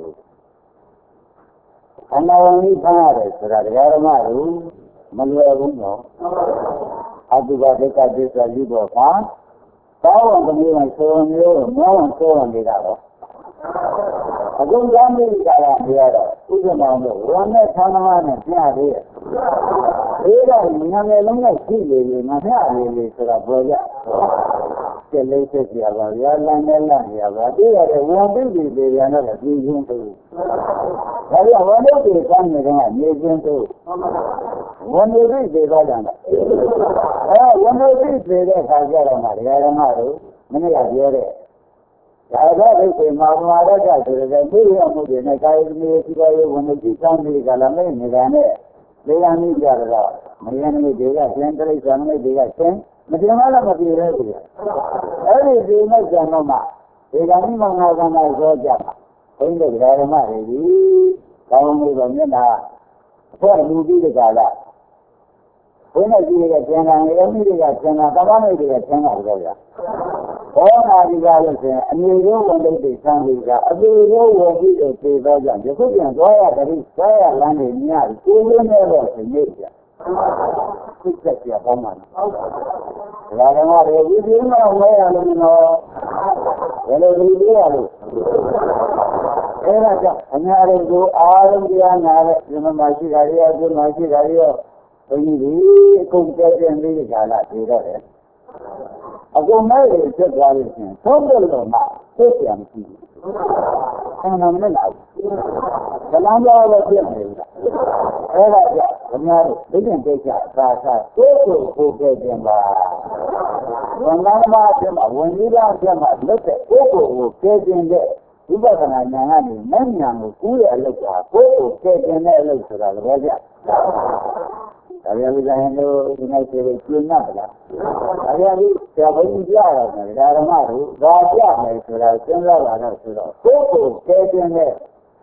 အနာဝဏီဖမ်းရတယ်ဆိုတာတရားဓမ္မတို့မလွယ်ဘူးနော်အတုပါဒိဋ္ဌိသစ္စာယူတော့ပါတောင်းဝန်သမီးကဆိုမျိုးမောင်းဆိုနေတာတော့အကုန်ကြမ်းပြီးကြရပြရတော့ဥပမာလို့ဝမ်းနဲ့သံဃာနဲ့ပြရတယ်ဒီကညံနေလုံးနဲ့ရှိနေပြီမမျှနေပြီဆိုတော့ပေါ်ကြကျက်လေးဆက်ပြပါဗျာလမ်းနဲ့လမ်းရပါဒီရတဲ့ဝန်ပြီးပြီပြန်တော့ပြည်ချင်းတူဒါပြဝန်လို့ဒီကမ်းနေတော့နေချင်းတူဝန်လို့ဒီသေးတော့တယ်အဲဝန်လို့ဒီသေးတဲ့ခါကျတော့မှဒကာဓမ္မတို့မနေ့ကပြောတဲ့ဒါကလည်းဒီမှာမာရကဆိုတဲ့ဒီရမှုတွေနဲ့ကာယသမီးစီပေါ်ရေးဝန်လို့ဒီကမ်းနေကြလားไม่နေတာနဲ့ဒီကနေ့ကြတော့မယန်းမိတွေကသင်္တရိစ္ဆာန်မိတွေကသင်မတင်မလားမပြေလဲဘူးအဲ့ဒီဒီမဲ့ကြံတော့မှဒီကနေ့မှငါကမှပြောကြပါဘုန်းကြီးဓမ္မတွေဒီကောင်းမှုတော့မျက်နာအဖွဲ့လူပြီးကြလားဘုန်းကြီးကြီးကကျန်တာငယ်မိတွေကကျန်တာတမမိတွေကကျန်တာကြောက်ရဘောနာဒီကလို့ဆိုရင်အမျိုးမျိုးဝန်လိတ်တွေဆန်းပြီးကအမျိုးမျိုးဝန်ပြီးတော့ပြေတော့ကြယခုပြန်သွားရတတိသွားရလမ်းတွေမြတ်ကိုယ်ရင်းနဲ့တော့သိနေကြသိချက်ပြပေါင်းမှာဒါကမှလည်းဒီဒီမှာဝဲရလို့နော်ဘယ်လိုဒီလိုရလို့အဲ့ဒါကြောင့်အများတွေကိုအားလုံးတရားနာတဲ့ဒီမှာမရှိတာတွေအပြင်မရှိတာတွေရောဘုန်းကြီးဒီအကုန်ကျဲကျဲလေးကြလာပြေတော့တယ်အကုန်မဲ့တွေဖြစ်သွားလို့ရှင်သုံးတယ်လို့မှသိပြန်မရှိဘူး။အဲ့ဒါမနဲ့လား။ဇလံကြောတော့ပြည့်နေပြီ။အဲ့ဒါကြောင့်ဘုရားတို့သိတဲ့တိတ်ချသာသာကိုယ်ကိုကိုယ်ခဲ့ခြင်းပါ။ဝန်လာမပြမဝန်ကြီးလားပြမလွတ်တဲ့ကိုယ်ကိုကိုယ်ခဲ့ခြင်းတဲ့ဝိပဿနာဉာဏ်ကနေမဉာဏ်ကိုကူးတဲ့အလုပ်ကကိုယ်ကိုခဲ့ခြင်းတဲ့အလုပ်ဆိုတာလည်းကြ။ဒါပြန်ပြီးတိုင်းလို့ဒီနေ့ကျေကျင်းတ်လားဒါပြန်ပြီးဆရာဘုန်းကြီးကြားရတယ်ဒါဓမ္မတို့ဘာပြမယ်ဆိုတာစဉ်းစားလာတော့ဆိုတော့ကိုယ်ကိုကဲကျင်းတဲ့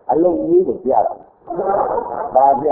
အလုံးကြီးကိုပြတာပါပြ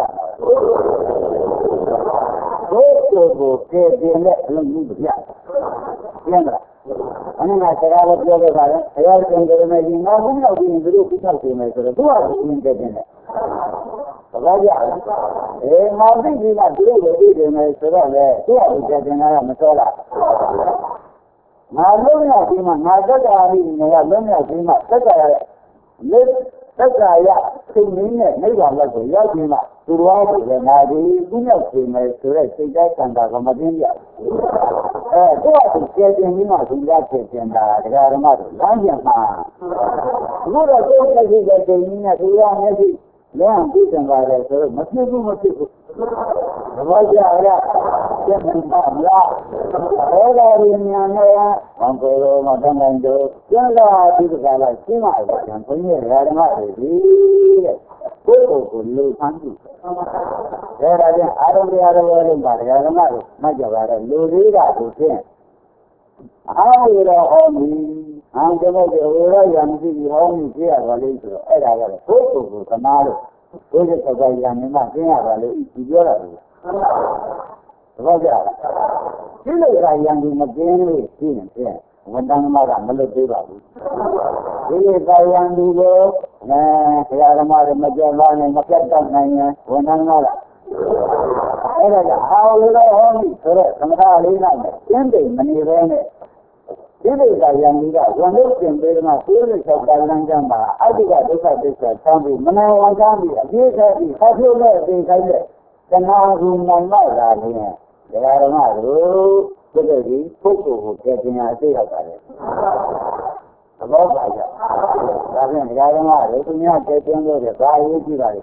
ဘုရားကိုကဲတင်တဲ့အလုံးကြီးကိုပြကျင်းလားအနည်းငယ်စကားလည်းပြောခဲ့ပါလေဘုရားရှင်ကလည်းဒီနောက်ဘုရားရှင်သူတို့ပြတ်နေမယ်ဆိုတော့သူကသူကဲတင်တယ်ဘာကြလဲအေးငါသိပြီလားသူတို့ကိုသိတယ်မယ်ဆိုတော့လေသူကသူကဲတင်တာကမစောလားငါလုံးရပြီးမှငါသက်သာပြီးနေရလုံးရပြီးမှသက်သာရလက်သက်သာရသိနေနဲ့နိဗ္ဗာန်လက်ကိုရောက်ပြီးမှသူတော်ကိုလည်းငါဒီသူမြောက်ပြင်မယ်ဆိုတဲ့စိတ်ဓာတ်ကံတာကမသိရအဲသူကသူကျေတင်ပြီးမှသူရကျေတင်တာတရားဓမ္မတို့လမ်းပြန်မှာဘုရားကိုယ်တည်းကတင်နေနဲ့သူရမျက်စိလမ်းပြီးတင်ပါတယ်ဆိုတော့မဖြစ်ဘူးမဖြစ်ဘူးဘာကြရကျက်မှာမလားဘောဓာရီညာနဲ့ဘောင်ကိုယ်တော်မတန်တိုင်းတို့ကျန်လာဒီကလာရှင်းပါလေဘုန်းကြီးဓမ္မတွေဒီတဲ့ကိုယ်ကိုယ်ကိုလူဆန်းကြည့်ဒါကြတဲ့အာရုံတရားတော်တွေပါတရားဓမ္မတွေမှတ်ကြပါတော့လူသေးတာကိုဖြင့်အားရတော့ဟောမီအံကျမတို့ဝရရမရှိဘူးဟောမီပြရပါလိမ့်ဆိုတော့အဲ့ဒါကလည်းကိုယ်ကိုယ်ကိုသမားလို့ကိုယ်ရဲ့သဘောရနေမှကျင်းရပါလိမ့်ဒီပြောတာလေဘာကြလဲဒီလိုကရန်ဒီမကျင်းလို့ရှိရင်ဖြင့်ဝန်တန်းမကမလွတ်သေးပါဘူးဒီလိုကရန်ဒီကိုအဲဆရာဓမ္မတွေမကြောက်လာနဲ့မပြတ်တတ်နိုင်ရင်ဝန်တန်းမကအဲ့ဒါကအော်လို့ဟောမိဆိုတော့သမထလေးနဲ့ကျင်းတယ်မနေပဲနဲ့ဒီလိုကရန်ဒီကဝန်လို့ပြင်ပေးမှကိုယ်နဲ့ဆောက်တာလမ်းကြမှာအတ္တိကဒုက္ခသစ္စာချမ်းပြီးမနာဝန်ချမ်းပြီးအပြည့်အစုံပြီးဟောပြောနဲ့အသိခိုင်းတဲ့တဏှာကူနိုင်မှလာလင်းတရားဓမ္မတို့ပြည့်စုံပြီးပုဂ္ဂိုလ်ကိုကြင်ညာအသိရောက်ပါတယ်သဘောပါကြဒါဖြင့်တရားဓမ္မတို့သူများကြင်လို့တဲ့ဘာရေးကြည့်ပါလဲ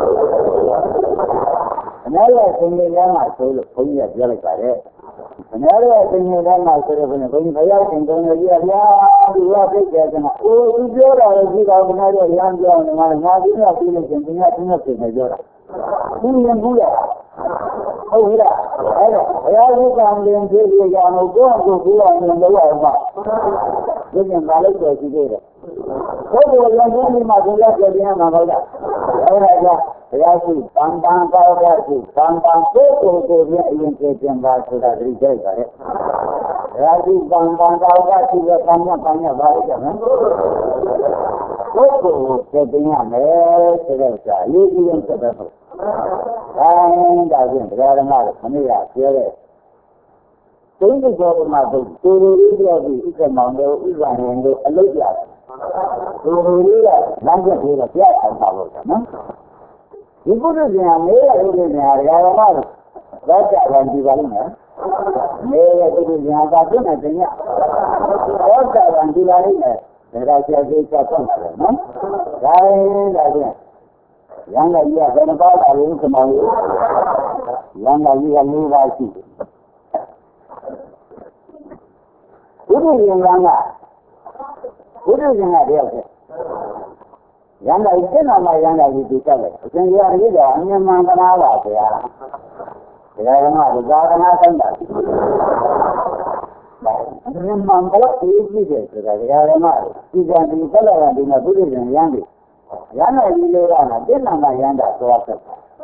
အများရဲ့သင်္ကေတမှာဆိုလို့ဘုန်းကြီးကပြောလိုက်ပါတယ်အများရဲ့သင်္ကေတမှာဆိုတော့ဘုန်းကြီးဘုန်းကြီးဘုရားရှင်ကောင်းကြီးကဗျာသူကပြည့်ကြတယ်ကအိုးသူပြောတာလည်းဒီကောင်ကလည်းရမ်းပြောနေမှာငါသိရပြီးလို့ရှင်သူများသူများပြင်နေပြောတာသူရင်ဘူးလားဟုတ်ပြီလားအဲ့တော့ဘုရားရှင်ကံလင်ဖြစ်ပြီးကြအောင်ကိုယ့်ကိုယ်ကိုယ်အောင်လုပ်ရအောင်ပါဒီကျင်ပါလို့ပြောရှိသေးတယ်ဘုရားလည်းဘုန်းကြီးမှာသူကပြောပြမှာမဟုတ်လားအဲ့ဒါကြောင့်ဘုရားရှိတန်တန်ကောက်တဲ့ရှိတန်တန်ကိုယ်ကိုယ်ကိုယ်ပြအရင်ကျေကျင်ပါဆိုတာသိကြရပါတယ်ဘုရားရှိတန်တန်ကောက်တဲ့ရှိတဲ့ကံနဲ့ကံနဲ့ပါလိမ့်မယ်ကိုယ်ကိုယ်ကိုကျေကျင်ရမယ်ဆိုတဲ့စာအရေးကြီးဆုံးသက်သက်ဟုတ်ဒါရင်ဒါဖြင့်တရားဓမ္မကိုမနေ့ကပြောတဲ့သိဉ္ဇောပမသုတ်တူတူလေးပြောပြီးဥက္ကမောင်တို့ဥပ္ပန္နတို့အလုတ်ရတယ်တူတူလေးကလမ်းချက်လေးတော့ပြအောင်ပါလို့နော်ဒီပုဒ်ပြန်မေးရလို့နေရာဓမ္မတို့တော့ကြတယ်ဒီပါလိမ့်မယ်မေးရပုဒ်ပြန်ကပြနေတယ်ညတော့ကြတယ်ဒီပါလိမ့်မယ်ဒါကြောင့်ကျေကျေချက်ပတ်တယ်နော်ဒါရင်ဒါဖြင့်ရန်ကကြီးကဘယ်နှပါးပါလို့ကမောင်ကြီးရန်ကကြီးက၄ပါးရှိတယ်ဘုဒ္ဓရှင်ကဘုဒ္ဓရှင်ကတယောက်တည်းရန်ကကြီးစိတ်နာမရန်ကကြီးဒီတက်တယ်အရှင်ကြီးကတည်းကအမြင်မှန်သနာပါဗျာတရားဓမ္မကသာသနာဆိုင်တာအမြင်မှန်ဘလို့သိကြည့်တယ်ဆိုတာတရားဓမ္မဒီကံဒီတက်လာတဲ့ဒီမှာဘုဒ္ဓရှင်ရန်ကြီးရန်ကကြီးလေးကစိတ်နာမရန်တာသွားတယ်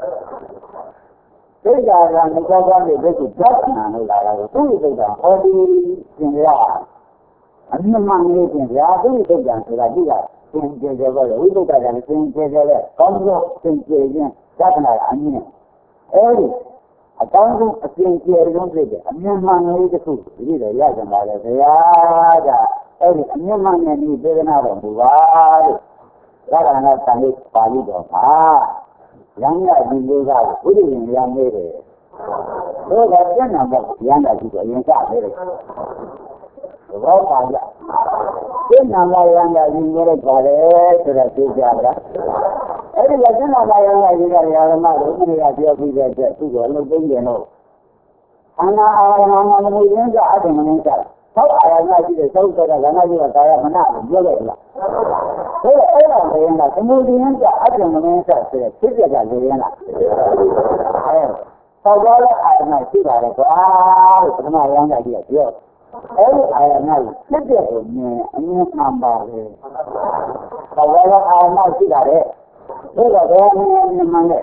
သိက္ခာကမကောကောနဲ့ဘုရားဓာတ်နာလို့လာတာကိုသူ့သိက္ခာဟောဒီရှင်ရအမြင်မှန်လေးပြင်ဗျာသူ့သိက္ခာဆိုတာဒီကသင်ကျေကျေပဲဝိသုဒ္ဓကလည်းသင်ကျေကျေပဲကောင်းသောသင်ကျေခြင်းသဒ္ဒနာအမြင်အဲဒီအကောင်းဆုံးအပြင်ကျေဆုံးစိတ်ကအမြင်မှန်လေးတစ်ခုဒီလိုရကြပါလေဘုရားကအဲဒီအမြင်မှန်နဲ့ဒီသေနာတော်မူပါလို့သဒ္ဒနာသံဃာပါဠိတော်မှာရန်ကဒီလေးကဘုရားရှင်ရန်နေတယ်ဘုရားကျင့်နာတော့ရန်ကကြီးကိုအရင်ကနေတယ်ဘောပါကြကျင့်နာမရန်ကကြီးနေလိုက်ပါလေဆိုတော့သိကြလားအဲ့ဒီလက်ကျင့်နာမရန်ကကြီးကဓမ္မတို့ဥပဒေကပြောပြီးတဲ့အတွက်သူ့ကိုလှုပ်သိမ်းတယ်လို့အနာအာရဏမမူရင်းကအတ္တမင်းစားသောက်အာရဏရှိတဲ့သောက်တဲ့ကဏ္ဍကြီးကကာယမနကိုပြောလိုက်လားဒါအဲ့ဒါလည်းကသမုဒိယကအတ္တမင်းစားဆိုတဲ့ဖြစ်ကြတဲ့လေရင်လားအဲသောက်တော့အာရဏရှိပါတယ်ကွာလို့ပထမရန်ကကြီးကပြောအဲ့ဒီအာရဏကိုပြည့်တဲ့ကိုမြင်အမြင်မှန်ပါလေ။ဘာဝရအာရဏရှိတာလေ这个多你们的，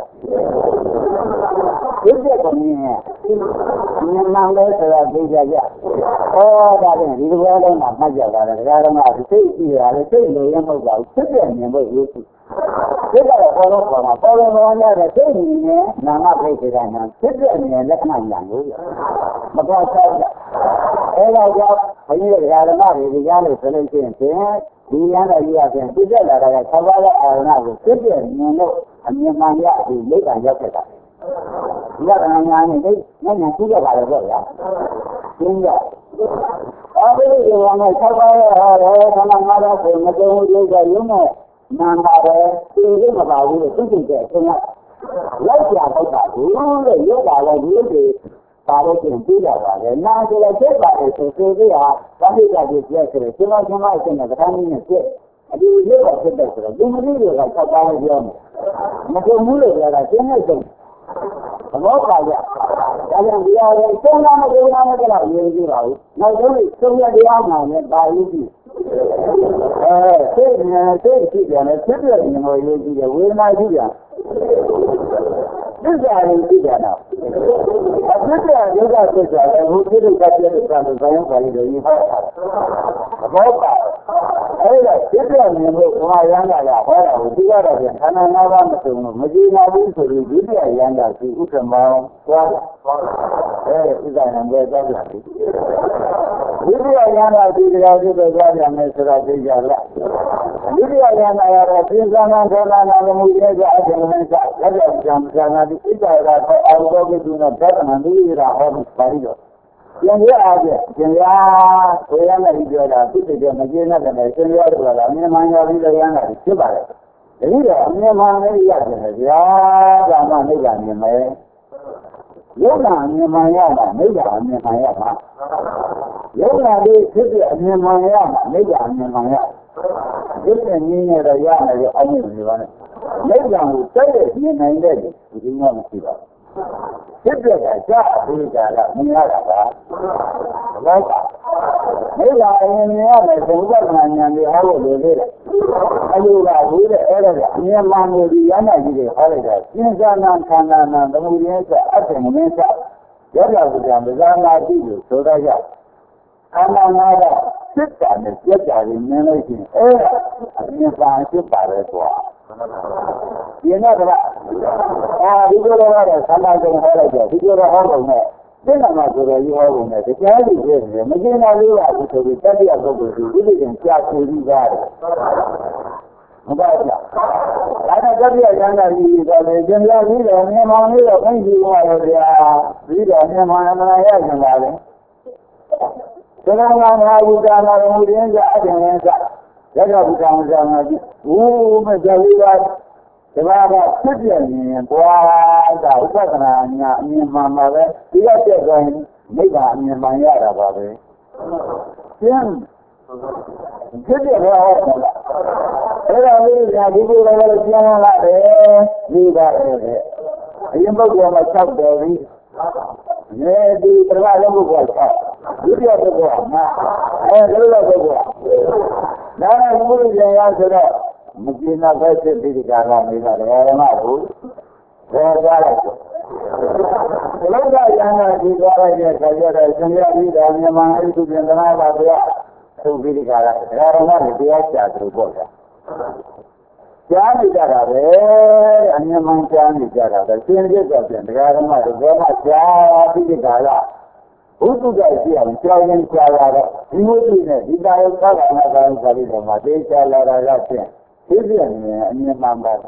有些东西呢，你们来是要对下去。哦，大家你这个都哪怕叫他的，这个嘛是最低的，最低的不高，随便你不有事。这个我都说嘛，包容包容的最低呢，哪怕可以这样呢，随便你来看一样有的，没搞错的。这个叫朋友家的嘛，这家里是那些钱。你原来也是，就这来的，他把那二那个随便你弄，你买呀，就没感觉开的。你要看人你这那年几个把这个呀，真的。啊，这个地方呢，他把那他那拿到什么东西就有呢，拿到的这个把这个自己给什么，老家都打不了，有打了有的。打了进比较大的，拿出来这把的是是这样，咱们家就解释了，什么什么现在给他们写，就有个是的是的，因为这个他打了表呢，那就没有别的，现在是，我发现，大家不要相当的就他们给他有几了，那就是生活两方面打一句，哎，这呢这个这边呢，这个你们有几个为嘛这边？这家人这边呢，他这边有点是这样，我这里在这里干的，咱们可以就一块儿，好吧？哎呀，这边你们我们原来呀，后来我这个的，他那那帮的时候，我就那里头有这边原来是有什么瓜的，哎，是在那边在这里，这边原来这个这个瓜的没知道这家了，这边原来呀，平常那个那那个木叶子还挺很少，那个像像那。这个的，他二十多个度呢，这个呢，都有点好管理着。现在啊，现在啊，虽然那里边的，这个没见那个呢，现在这个了，你们要这个原来七八的，这个你们那里也是呀，咱们那个你们有那你们要嘛，没家你们要嘛，有那的这个你们要嘛，没家你们要，这个你那个原来就安定的吧。没讲过，这个你们这个不是我们知道，这个在家回家了，你要干啥？来吧，没讲你你要在生活上面你还有留的，还有个为了爱的，你忙的原来就得好了的，现在呢看看呢，怎么颜色，二十年色，要不要是这样的，让他记住收到下，看到那个这家的这家的年轻人，哎，你放心把它做。现在是吧？啊，你觉得我的三大正好来着，你觉得好用的，真他妈觉得有好用的，这家里就是，没见到有啊，就说的，这里要做不是，有的人家处理家的，我告诉你，来到这边现在一个的，现在你这面忙你这分析我有的啊，你这面忙什么也行来的，这个俺们有这样的人，有人家听人家。这个不讲讲啊，我们这里边，对吧？这这些年，多大我看看你你妈妈的，这个这个没干你妈也的吧？对，行，这这个好说了。这个为啥你这个我的讲了的，你个的，因为我们差不多的，你这这个人不过差，有点不过啊，哎，这个不过。那那我们人家知道，我们经常在这里干了，没干的，我嘛不，我家来说，我家原来就家来的，他觉得生下你的，你妈一出生在那把不要，都给你干了，然后那你不要下手过来。家里家的，你妈家里家的，现在这边这个嘛，我嘛家里干了。我都在讲教人教来的，因为呢，一旦有大人那个家里头嘛，这教来的要钱，这边呢你慢慢的，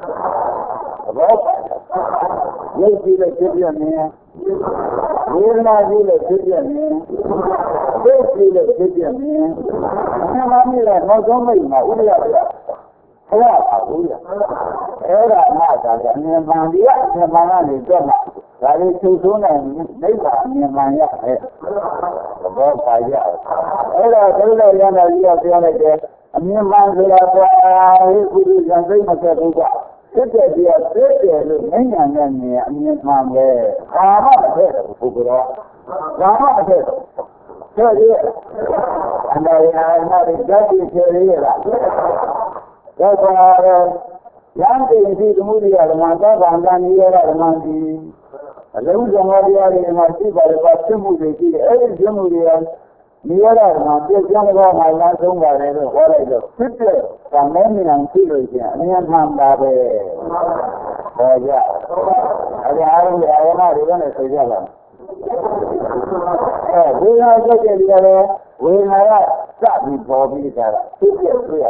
我有几个这边呢，有哪几个这边呢，有几个这边呢，你妈咪的老总没嘛，我也要。哎呀，不是，哎呀，那啥的，你忙的呀，你忙那里做嘛，咱们手头呢，没啥，你忙呀，哎，我发现，哎呀，这个原来要这样的个，你忙出来说，你估计像这么个都挂，这个是这个是每年的你你忙的，干嘛的不知道，干嘛的，这里，那呀，那里家里确实了。要说 Yang ini kemudian mata bangga ni ada mandi. Lalu jangan dia ni mesti pada waktu mudi. Eh kemudian ni ada mandi jangan bawa malam sungguh ni tu. Orang itu kita kami ni nanti lagi. Ni yang hamba be. Saja. Ada orang yang ada orang yang sejalan. Eh, bukan saja dia le. Bukan ada tak dibawa cara. Kita dia.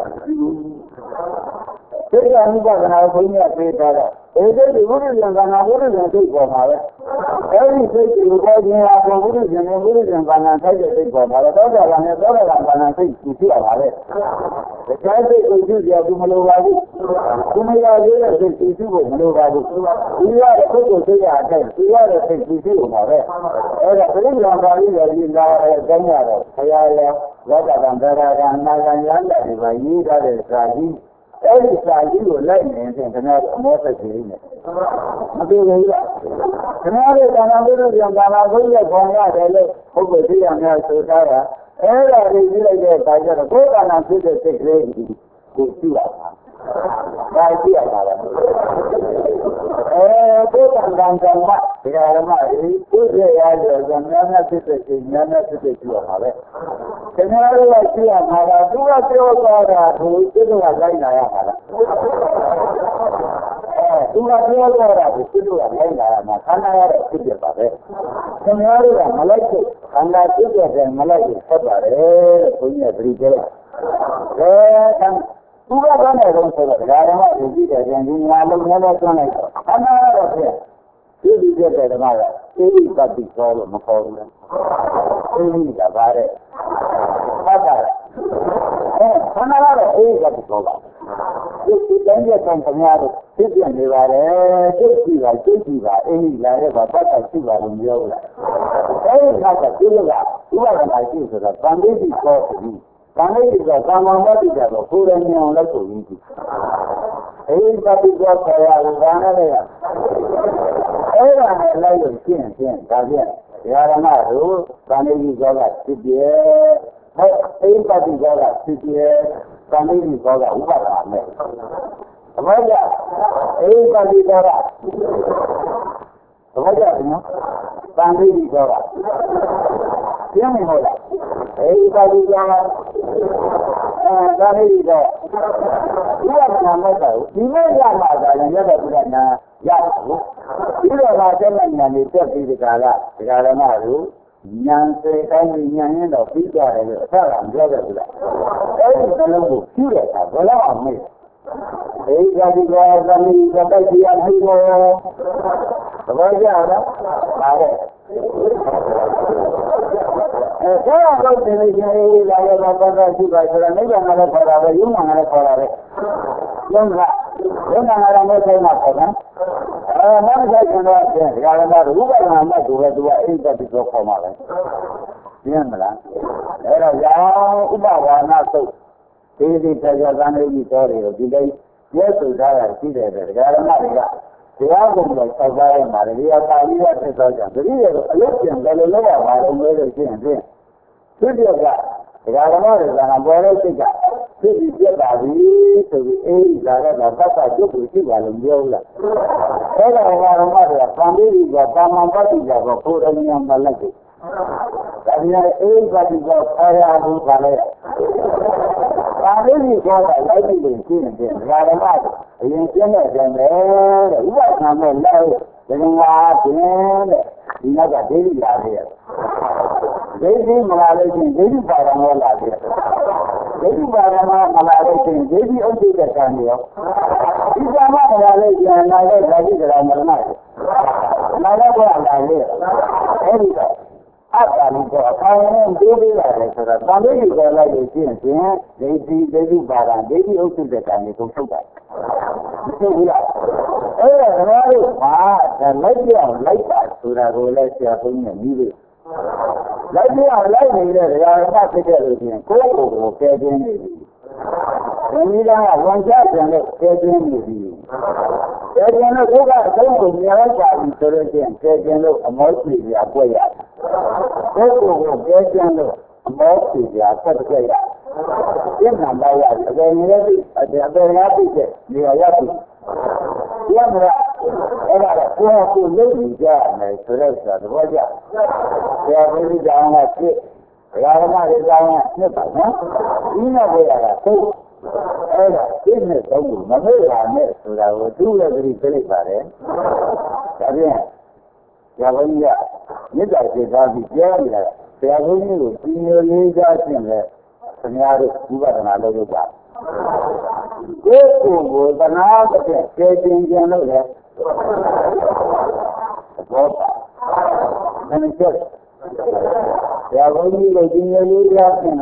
Kita ni bukan punya cerita. Jadi guru yang kana guru yang tu buat. Every day you go ni apa guru yang guru yang kana saja tu buat. Tahu tak kan? Tahu tak kana tu itu apa? Jadi itu dia tu malu lagi. Tu malu lagi tu itu malu lagi. Ia itu tu dia ada. Ia itu itu apa? Ada beri yang kali yang dah jangan ada. Saya ya, wajah dan darah dan naga yang ada di bayi dari sagi. Eh, sagi tu lain ni, kena masa sini. Mesti dia. Kena ada tanah guru yang tanah guru yang kaya ada, hukum dia yang sudah. Eh, ada dia dia kaya. Kau tanah tu dia sekre, kuci apa? Kaya apa? Eh, kau tanah tanah, dia apa? Itu dia ada. Jangan tu sekre, jangan tu sekre apa? Kena ada lagi yang ada. Dua tahun ada, itu tu lain ayah ada. Dua tahun ada, itu tu lain ayah. Karena ada itu dia pada. Kena ada Malaysia, karena itu dia Malaysia sebagai punya berita. Eh, kan dua tahun ada orang sebagai orang ini dia yang ini malam malam tahun itu. Karena ada dia. Ini dia ada mana? Ini tadi kalau macam ini dah bare. Apa? Eh, mana ada? Eh, tadi kalau. Itu dia kan pengaruh. Itu yang dia bare. Itu dia, itu dia. Ini lah dia bapa tak sih baru dia lah. Eh, kata dia lah. Dua orang itu sudah. Pandai di kau ini. Pandai di kau. Kamu mati jadi. Kurang yang orang tu ini. Eh, tadi kau saya mana dia? Eh, ada lagi sih, sih, kajian. Ya, mana tu? Pandai di kau lah. Dia. Eh, tadi kau lah. Dia. Pandai di kau lah. Ubah ramai. Apa ya? Eh, tadi kau lah. Apa ya? Pandai di kau lah. Yang ni hola. Eh, tadi kau lah. Pandai di kau. Ia nama tahu. Ini yang ada yang ada bukan ya. Ia macam mana ni terjadi sekarang. Sekarang baru yang sekarang yang ini dah tidak ada. Sekarang jadi sudah. Eh, kalau sudah tak boleh ambil. Eh, jadi kalau kami dapat dia hidup. Apa dia ada? Ada. Eh, kalau kau tidak jadi lagi dapat lagi baiklah. Ni yang ada pada, yang ada pada. Yang tak, yang ada macam apa kan? Eh, mana saya kenal dia? Kalau ada rupa nama dua dua ini jadi kau malah. Dia malah. Eh, yang ubah warna tu. Ini saja kan ini sorry. Jadi dia sudah tidak ada. Kalau ada, dia pun bersabar malah. Dia tak dia saja. Jadi lekang kalau lewat malah mereka sini. Sudah tak. Kalau ada jangan boleh tidak. Jadi dia lagi, jadi eh, jangan dapat satu kursi dalam dia lah. Kalau orang ada, kami juga sama pasti jaga kurang yang lagi. Jadi eh, jadi saya abu kalau kami juga lagi begini, kalau ada, yang sini jangan, buat nama lain, jangan ada, ini ada diri lagi. Jadi Malaysia, jadi barang lagi. Jadi barang Malaysia, jadi untuk kerana dia. Jika Malaysia naik lagi dalam mana? Naik berapa lagi? Ini tak. Apa ni kau? Kau ni jadi lagi sudah. Kami juga lagi sini, jadi jadi barang, jadi untuk kerana itu sudah. Itu dia. Eh, lalu ah, dan lagi yang lagi sudah boleh siapa punya ni. Lagi yang lain ni, yang apa kerja ni? Kau kau kerja ni. Ini dah wancar jangan kerja ni. Kerja ni kau kan kau ni orang jadi kerja, kerja ni amal sih apa ya? Kau kau kerja ni amal sih apa kerja? Yang nampak ya, kerja ni ada ada apa lagi je? Dia ya tu. ပြောမလားအဲ့ဒါကကိုယ်ကိုလုပ်ပြီးကြမယ်ဆိုတော့ဆိုတော့ကြဆရာဘုရားကြောင့်ကဖြစ်ရာဂမတွေကြောင့်နှစ်ပါနော်ဒီနောက်ဘယ်ရတာသိအဲ့ဒါပြည့်နဲ့သုံးခုမမေ့ပါနဲ့ဆိုတာကိုသူ့ရဲ့ဂရိပြလိုက်ပါတယ်ဒါပြန်ဆရာဘုရားကမြစ်တာကျေသားပြီးပြောနေတာဆရာဘုန်းကြီးကိုပြင်းရလေးစားခြင်းနဲ့ခင်ဗျားတို့ဝိပဿနာလုပ်လို့ပါကိုယ်ကိုယ်ကိုသနာတဲ့ကျေတင်ကြံလို့လေဘောပါနည်းနည်းဆရာဘုန်းကြီးကိုပြင်းရလေးစားခြင်း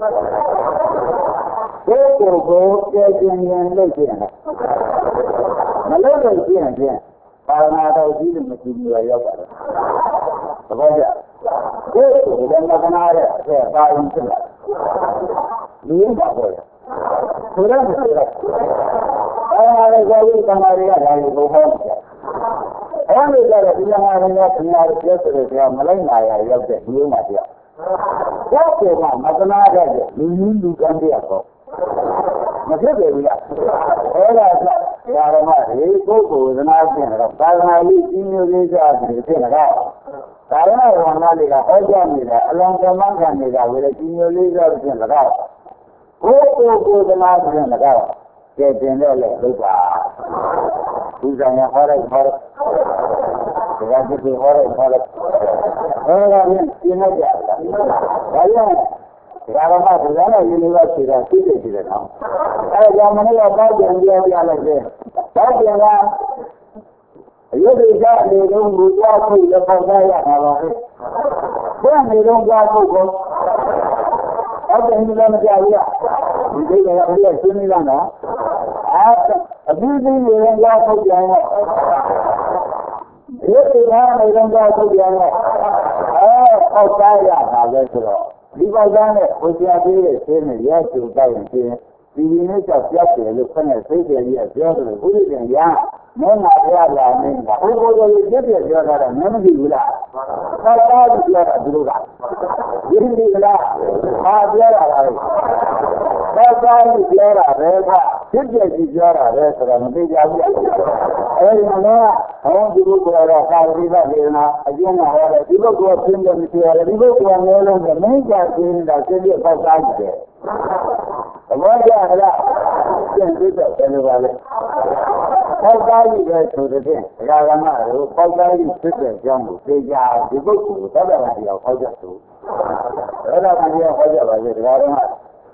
ကိုယ်ကိုယ်ကိုကျေတင်ကြံလို့ခြင်းမလုပ်လို့ခြင်းဖြင့်ပါရဏတော်ကြီးတွေမရှိဘူးရောက်ပါတယ်သဘောကျကိုယ်ကိုယ်လည်းမကနာတဲ့ပါရင်ဖြစ်လာလူရင်းပါပေါ်တယ်ဆိုတော့ဆိုတော့အားရကြောင့်ကံရရတာကိုဟောတယ်အဲ့လိုကြတော့ဒီမှာလည်းခင်ဗျားတို့ပြောဆိုတဲ့ကမလိုက်လာရရောက်တဲ့လူရင်းပါတယောက်ရောက်တယ်ကမကနာတဲ့လူရင်းလူကံတယောက်ပေါ့မဖြစ်တယ်ဘူးလားအဲ့ဒါကဓမ္မတွေပုဂ္ဂိုလ်သနာပြင်တော့သာသနာ့ကြီးကြီးမျိုးလေးစားတယ်ဖြစ်နေတာဒါရဝန္ဒတွေကဟောကြားနေတာအလုံးစုံမှန်ကန်နေတာဝေကြီးမျိုးလေးစားဖြစ်နေတာကိုယ်ကိုယ်ကိုယ်သနာပြင်နေတာကျက်တင်တော့လေလုပါသူဆောင်ရဟောလိုက်ဟောလိုက်ဒါကဒီဟောလိုက်ဟောလိုက်အဲဒါကပြင်းလိုက်ကြတာဒါကြောင့်ဓမ္မဘုရားနဲ့ယဉ်ကျေးရှိတာသိတယ်ရှိတယ်နော်အဲဒါကြောင့်မနေ့ကတောက်ပြန်ပြောပြလိုက်တယ်တောက်ပြန်ကအယုဒ္ဓိကနေတော့ဘုရားကိုလည်းပေါ်သားရတာပါပဲဘယ်နေတော့ကြောက်ဖို့ကိုအဲ့ဒါကြီးလည်းမကြောက်ဘူးဒီကိစ္စကလည်းရှင်းနေတာနော်အဲအပြီးပြီးနေတော့ကြောက်ဖို့ပြန်ရယုဒ္ဓိကနေတော့ကြောက်ဖို့ပြန်ရအဲပေါ်သားရတာပဲဆိုတော့ဒီပေါက်သားနဲ့ဘုရားပေးတဲ့ဆင်းနဲ့ရချူတိုက်ရင်ဒီဒီနေ့ကျပြောက်တယ်လို့ခနဲ့စိတ်တယ်ကြီးကပြောတယ်ဘုရားကရမင်းနာပြလာနေတာဘုရားကိုပြည့်ပြည့်ပြောတာတော့မမသိဘူးလားသာသာပြောတာသူတို့ကဒီဒီကလားဟာပြောတာလားသာသာပြောတာပဲကပြည့်ပြည့်ကြီးပြောတာပဲဆိုတော့မသိကြဘူးအဲဒီမှာဟောဒီဘုရားကသာရိပဒေနာအကျဉ်းမှာဟောတယ်ဒီဘုရားပြင်းတယ်မပြောရဒီဘုရားငယ်လုံးကမင်းကြပြင်းတာစိတ်ပြပေါက်သားကြည့်တယ်ဘောကြလားကျင့်ပြီးတော့ဘယ်လိုပါလဲပေါက်သားကြီးပဲဆိုတဲ့ရာဂမတို့ပေါက်သားကြီးဖြစ်တဲ့အကြောင်းကိုသိကြဒီပုဂ္ဂိုလ်သတ္တဝါတရားဟောကြသူအဲ့ဒါကတရားဟောကြပါလေဒါကမှ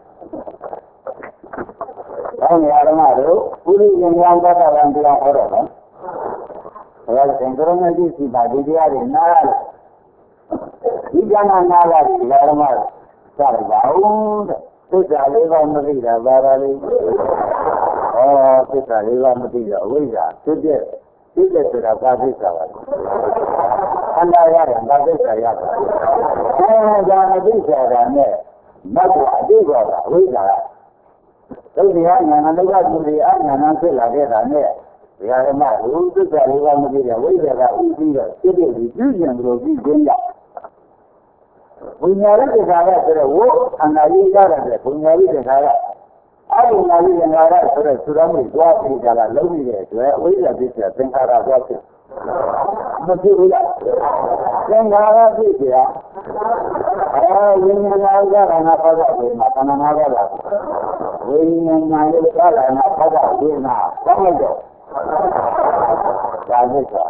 ကောင်းရာဂမတို့ပုရိသင်္ဂသတ္တဝါတရားဟောတော့နော်ဒါကသင်္ကရမကြီးစီပါဒီတရားတွေနားရတယ်ဒီကံနားရတယ်ရာဂမစရပါဦးတဲ့သစ္စာလေးပါးမသိတာဘာသာလေးဩသစ္စာလေးပါးမသိတော့အဝိဇ္ဇာဖြစ်တဲ့ဖြစ်တဲ့ဆိုတာဘာသစ္စာပါလဲခန္ဓာရတယ်ဘာသစ္စာရတာအဲဒါအသစ္စာကနဲ့မတ်ကအတိတ်ကအဝိဇ္ဇာကသုတရားဉာဏ်လောကသူတွေအဉာဏ်ဖြစ်လာတဲ့ဒါနဲ့ဒီဟာမှဘုသစ္စာလေးပါးမသိတဲ့ဝိဇ္ဇာကဥပြီးတော့ဖြစ်တဲ့ဒီပြုကျင်လို့ပြီးခြင်းကြောင့်ဘုညာရိတ္တခါကဆိုတော့ဝိအနာရိရတယ်ဘုညာရိတ္တခါကအဘုညာရိတ္တခါကဆိုတော့သုရမိသွားပြီးကြတာလုံးနေတဲ့အတွက်အဝိဇ္ဇာပစ္စယသင်္ခါရသွားဖြစ်မဖြစ်ဘူးလားသင်္ခါရပစ္စယအဲဝိညာဏကရဏဘာသာဝိမာကဏနာကလာဝိညာဏရဲ့ကရဏဘာသာဝိမာဘာလို့တော့ဒါနဲ့ဆို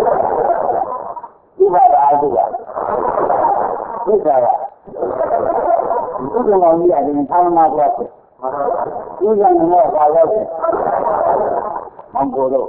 ဒီဘာသာဒီပါသစ္စာကဘုရားကြီးအရင်သာနာပြတယ်။ဒီကနေ့တော့ဘာလို့လဲ။မင်္ဂလာ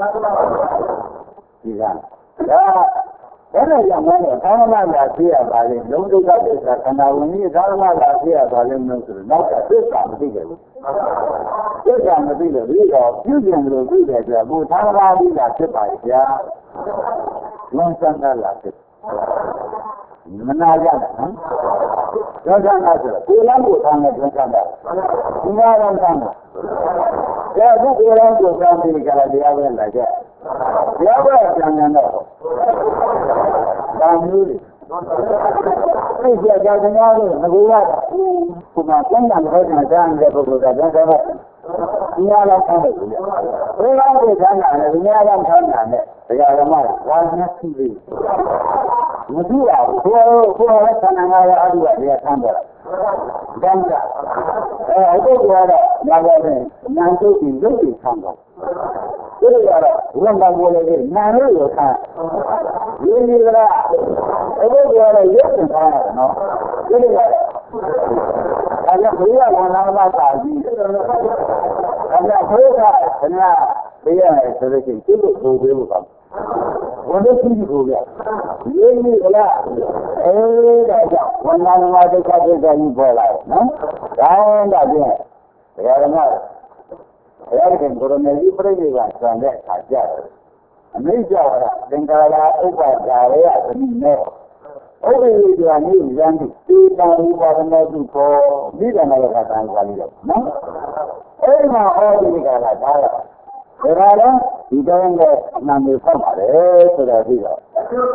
ဒီကနေ့ဒါအဲ့ဒါကြောင့်လည်းသာနာလာပြရပါလေလုံးဒုက္ခသစ္စာခန္ဓာဝင်ကြီးသာနာလာပြရပါလိမ့်မယ်ဆိုတော့နောက်သစ္စာမသိကြဘူး။သစ္စာမသိလို့ဒီတော့ပြုကျင်လို့သိတယ်ဆိုတော့ဘုသာနာပြီးတာဖြစ်ပါရဲ့ဗျာ။လုံးစံတာလာဖြစ်မနာကြဘူးနော်။ကြောက်ကြတာဆိုတော့ကိုယ်လည်းကိုယ်ထားနေကြောက်ကြတာ။ဒီမှာတော့ကောင်းတယ်။ဒါကကိုယ်လည်းကိုယ်ထားပြီးကြတာတရားပဲလာကြ။တရားပဲပြန်ပြန်တော့ဒါမျိုးတွေသိကြကြတဲ့များလို့ငကိုရတာ။ခုမှစမ်းတာမဟုတ်တဲ့ကြားနေတဲ့ပုဂ္ဂိုလ်ကကြောက်ကြတယ်။ညာလာခံတယ်ဘုရားကိုခံတာနဲ့ညာလာခံတာနဲ့တရားဓမ္မဝါနဲ့ရှိပြီမကြည့်ရဘူးဘုရားဘုရားရဲ့သံဃာရဲ့အဓိကတရားခံတယ်တမ်းကြအဲအခုကတော့လာပါတယ်ညာစုပ်ပြီးရုပ်ပြီးခံတော့ဒီလိုကတော့ဘုရားကိုလည်းနာလို့ရခံဒီနေ့ကအခုကတော့ရုပ်ပြီးခံရတယ်နော်ဒီလိုကတော့အဲ့ဒါဘုရားဝန်လာမသာကြီးအဲ့ဒါဘုရားကခဏပြရတယ်ဆိုလို့ရှိရင်ဒီလိုကိုယ်ကိုယ်ကဝန်လို့ကြည့်ကိုပြရင်းနေကလားအဲဒါကြောင့်ဝန်လာမဒုက္ခဒုက္ခကြီးပေါ်လာတယ်နော်ဒါတော့ဒါဖြင့်ဘုရားဓမ္မဘုရားရှင်ကိုရမေကြီးပြိဋိဘဆံတဲ့အခါကြတယ်အမိကြဝရသင်္ကာရဥပ္ပါဒါရယသတိနဲ့ဥပ္ပေကြာနေရန်တိတိတံဥပါဒနာတုခောဒီကံလည်းကတန်ကြလိမ့်နော်အဲဒီမှာဟောဒီကလာဒါရဒါလည်းဒီတိုင်းနဲ့နာမည်ဆက်ပါတယ်ဆိုတော့ပြီးတော့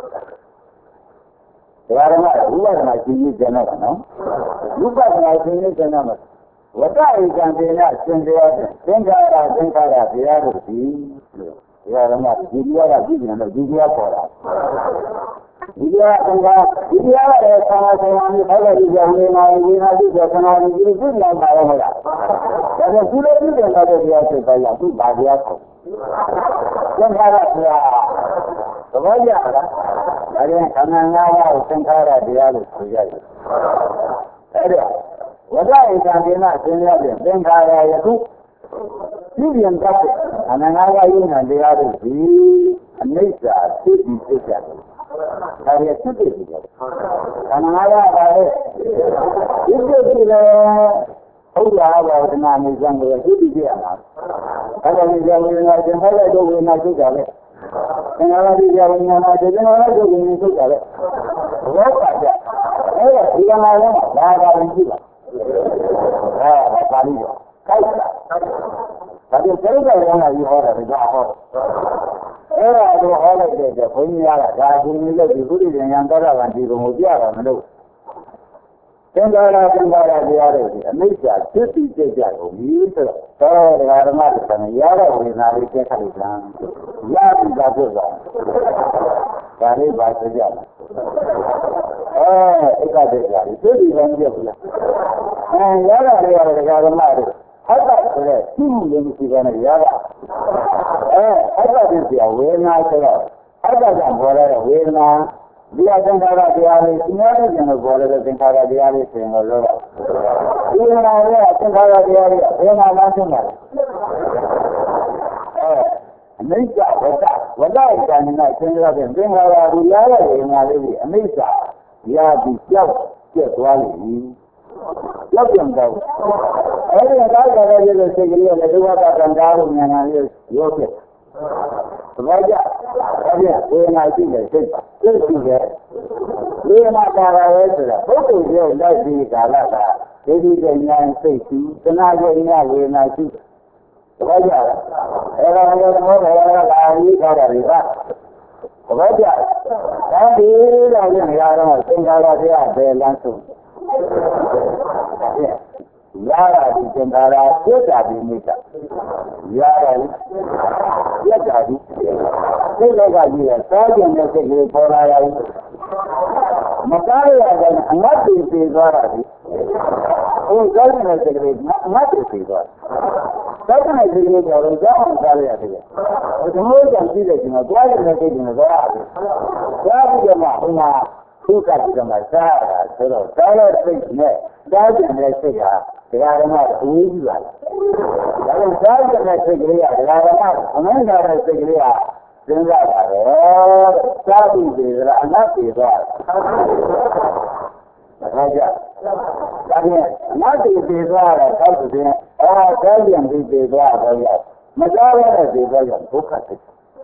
ဒါရမဝိပဿနာရှင်းရှင်းကျန်တော့နော်ဝိပဿနာရှင်းရှင်းကျန်တော့ဝတ္တဧကံတေနရှင်တရားသင်္ခါရသင်္ခါရဘုရားတို့ဒီဒါရမဒီတရားကကြည့်နေတော့ဒီတရားပေါ်တာဒီတရားကဒီတရားကလည်းဆရာဆရာကြီးဘာလို့ဒီကြောင့်နေမှာဝိနာတိကဆရာကြီးဒီလိုပြောတာလဲဟုတ်လားဒါကြောင့်ဒီလိုပြည့်တဲ့တရားစိတ်ပါရသူ့ဘာတရားကိုသင်္ခါရတရားသဘောကျလားဒါရင်ခန္ဓာ၅ပါးကိုသင်္ခါရတရားလို့ဆိုရတယ်အဲ့ဒါဝတ္တဧကံဒေနသင်္ခါရသင်္ခါရယခုပြုပြင်တတ်တဲ့ခန္ဓာ၅ပါးယုံနာတရားတို့ဒီအနိစ္စသိပြီးသိကြတယ်ဒါရဖြစ်ဖြစ်ကြတယ်ခန္ဓာ၅ပါးပါလေဒီလိုဒီလိုဟုတ်လားဘာဝနာနေကြံကိုသိပြီးကြရမှာအဲ့ဒါကြီးကြောင့်ဝိညာဉ်ရှင်ဟောလိုက်တော့ဝိညာဉ်သိကြတယ်သင်္ခါရတိကြောင့်ဝိညာဉ်မှာသင်္ခါရတိကိုဝိညာဉ်သိကြတယ်ဘောပါကြအဲ့ဒါဒီကမှာလည်းဘာသာရင်ကြည့်ပါအဲပါဠိတော့ကိုက်တာဒါကြောင့်ကျတော့ရောင်းလာပြီးဟောတာဒါဟောအဲ့ဒါကိုဟောလိုက်တဲ့ဘုန်းကြီးကဒါအရှင်ကြီးလို့ဒီဘုရားဉာဏ်တော်တာကဒီဘုံကိုပြတာမလို့သင်္ခါရသင်္ခါရတရားတွေအမိစ္ဆာသိသိကြကြကုန်ပြီဆိုတော့တော်တော်ဓမ္မတွေကနေရတဲ့ဝေဒနာလေးကျက်ခတ်လိုက်တာရပြီသာပြောတာဒါလေးပါစကြလားအဲဧကဒေကြပြီသိပြီလည်းပြောဘူးလားအဲရတာလေးရတယ်ဓမ္မတွေဟုတ်ပါဆိုတဲ့သိမှုလည်းမရှိဘဲနဲ့ရတာအဲဟုတ်ပါတယ်ဆရာဝေဒနာဆိုတော့ဟုတ်ပါကြောင့်ပေါ်လာတဲ့ဝေဒနာဒီအသင်္ခါရတရားလေးသင်ရတဲ့ကျင်လို့ပေါ်လာတဲ့သင်္ခါရတရားလေးဆိုရင်တော့လို့ဒီဝေဒနာရဲ့သင်္ခါရတရားလေးဝေဒနာလားဆုံးတာအဲအနိစ္စဝတ္တဝတ္တဉာဏ်နဲ့သင်ရတဲ့သင်္ခါရဒီရတဲ့ဝေဒနာလေးကြီးအနိစ္စရာပြီးကြောက်ကျက်သွားလိမ့်မယ်ရောက်ပြန်တော့အဲဒီကားကြရတဲ့စိတ်ကလေးကလည်းဒုက္ခကံကားကိုဉာဏ်နဲ့ရောပြတ်သဘောကျအဲဒီဝေဒနာရှိတဲ့စိတ်ပါစိတ်ရှိတဲ့ဝေဒနာပါရရဲဆိုတာပုဂ္ဂိုလ်ရဲ့လက်ရှိကာလကဒီဒီဉာဏ်စိတ်ရှိသနာရဲ့ဉာဏ်ဝေဒနာရှိသဘောကျလားအဲဒါလည်းသဘောတော်ရတာကြီးထားတာတွေကသဘောကျဒါဒီတော့လည်းနေရာတော့သင်္ခါရတရားပဲလမ်းဆုံးရတာဒီသင်္ခါရပြတ်တာဒီမိစ္ဆာရတာပြတ်တာဒီစိတ်လောကကြီးကစားကျင်တဲ့စိတ်ကိုပေါ်လာရဘူးမကားရတဲ့အငတ်တည်ပြေသွားတာဒီဟိုစားကျင်တဲ့စိတ်ကအငတ်တည်ပြေသွားစားကျင်တဲ့စိတ်ကိုပေါ်လို့ကြောက်အောင်စားရရတယ်ဒီလိုကြောင့်ကြည့်တဲ့ချိန်မှာသွားရတဲ့စိတ်ကိုသွားရတယ်သွားပြီးတော့မှဟိုမှာသူကဒီကမှာစားရတာဆိုတော့စားတဲ့စိတ်နဲ့စားကျင်တဲ့စိတ်ဟာတရားဓမ္မအဝေးကြီးပါလားဒါကြောင့်စားကျင်တဲ့စိတ်ကလေးကတရားဓမ္မအမှန်တရားတဲ့စိတ်ကလေးကစဉ်းစားပါတယ်စားပြီးပြီဆိုတော့အနတ်ပြေသွားတယ်ဒါကြောင့်ဒါပြန်အနတ်ပြေသွားတော့သောက်တဲ့အော်စားကျင်ပြီးပြေသွားတော့ရမစားရတဲ့ပြေသွားရင်ဒုက္ခဖြစ်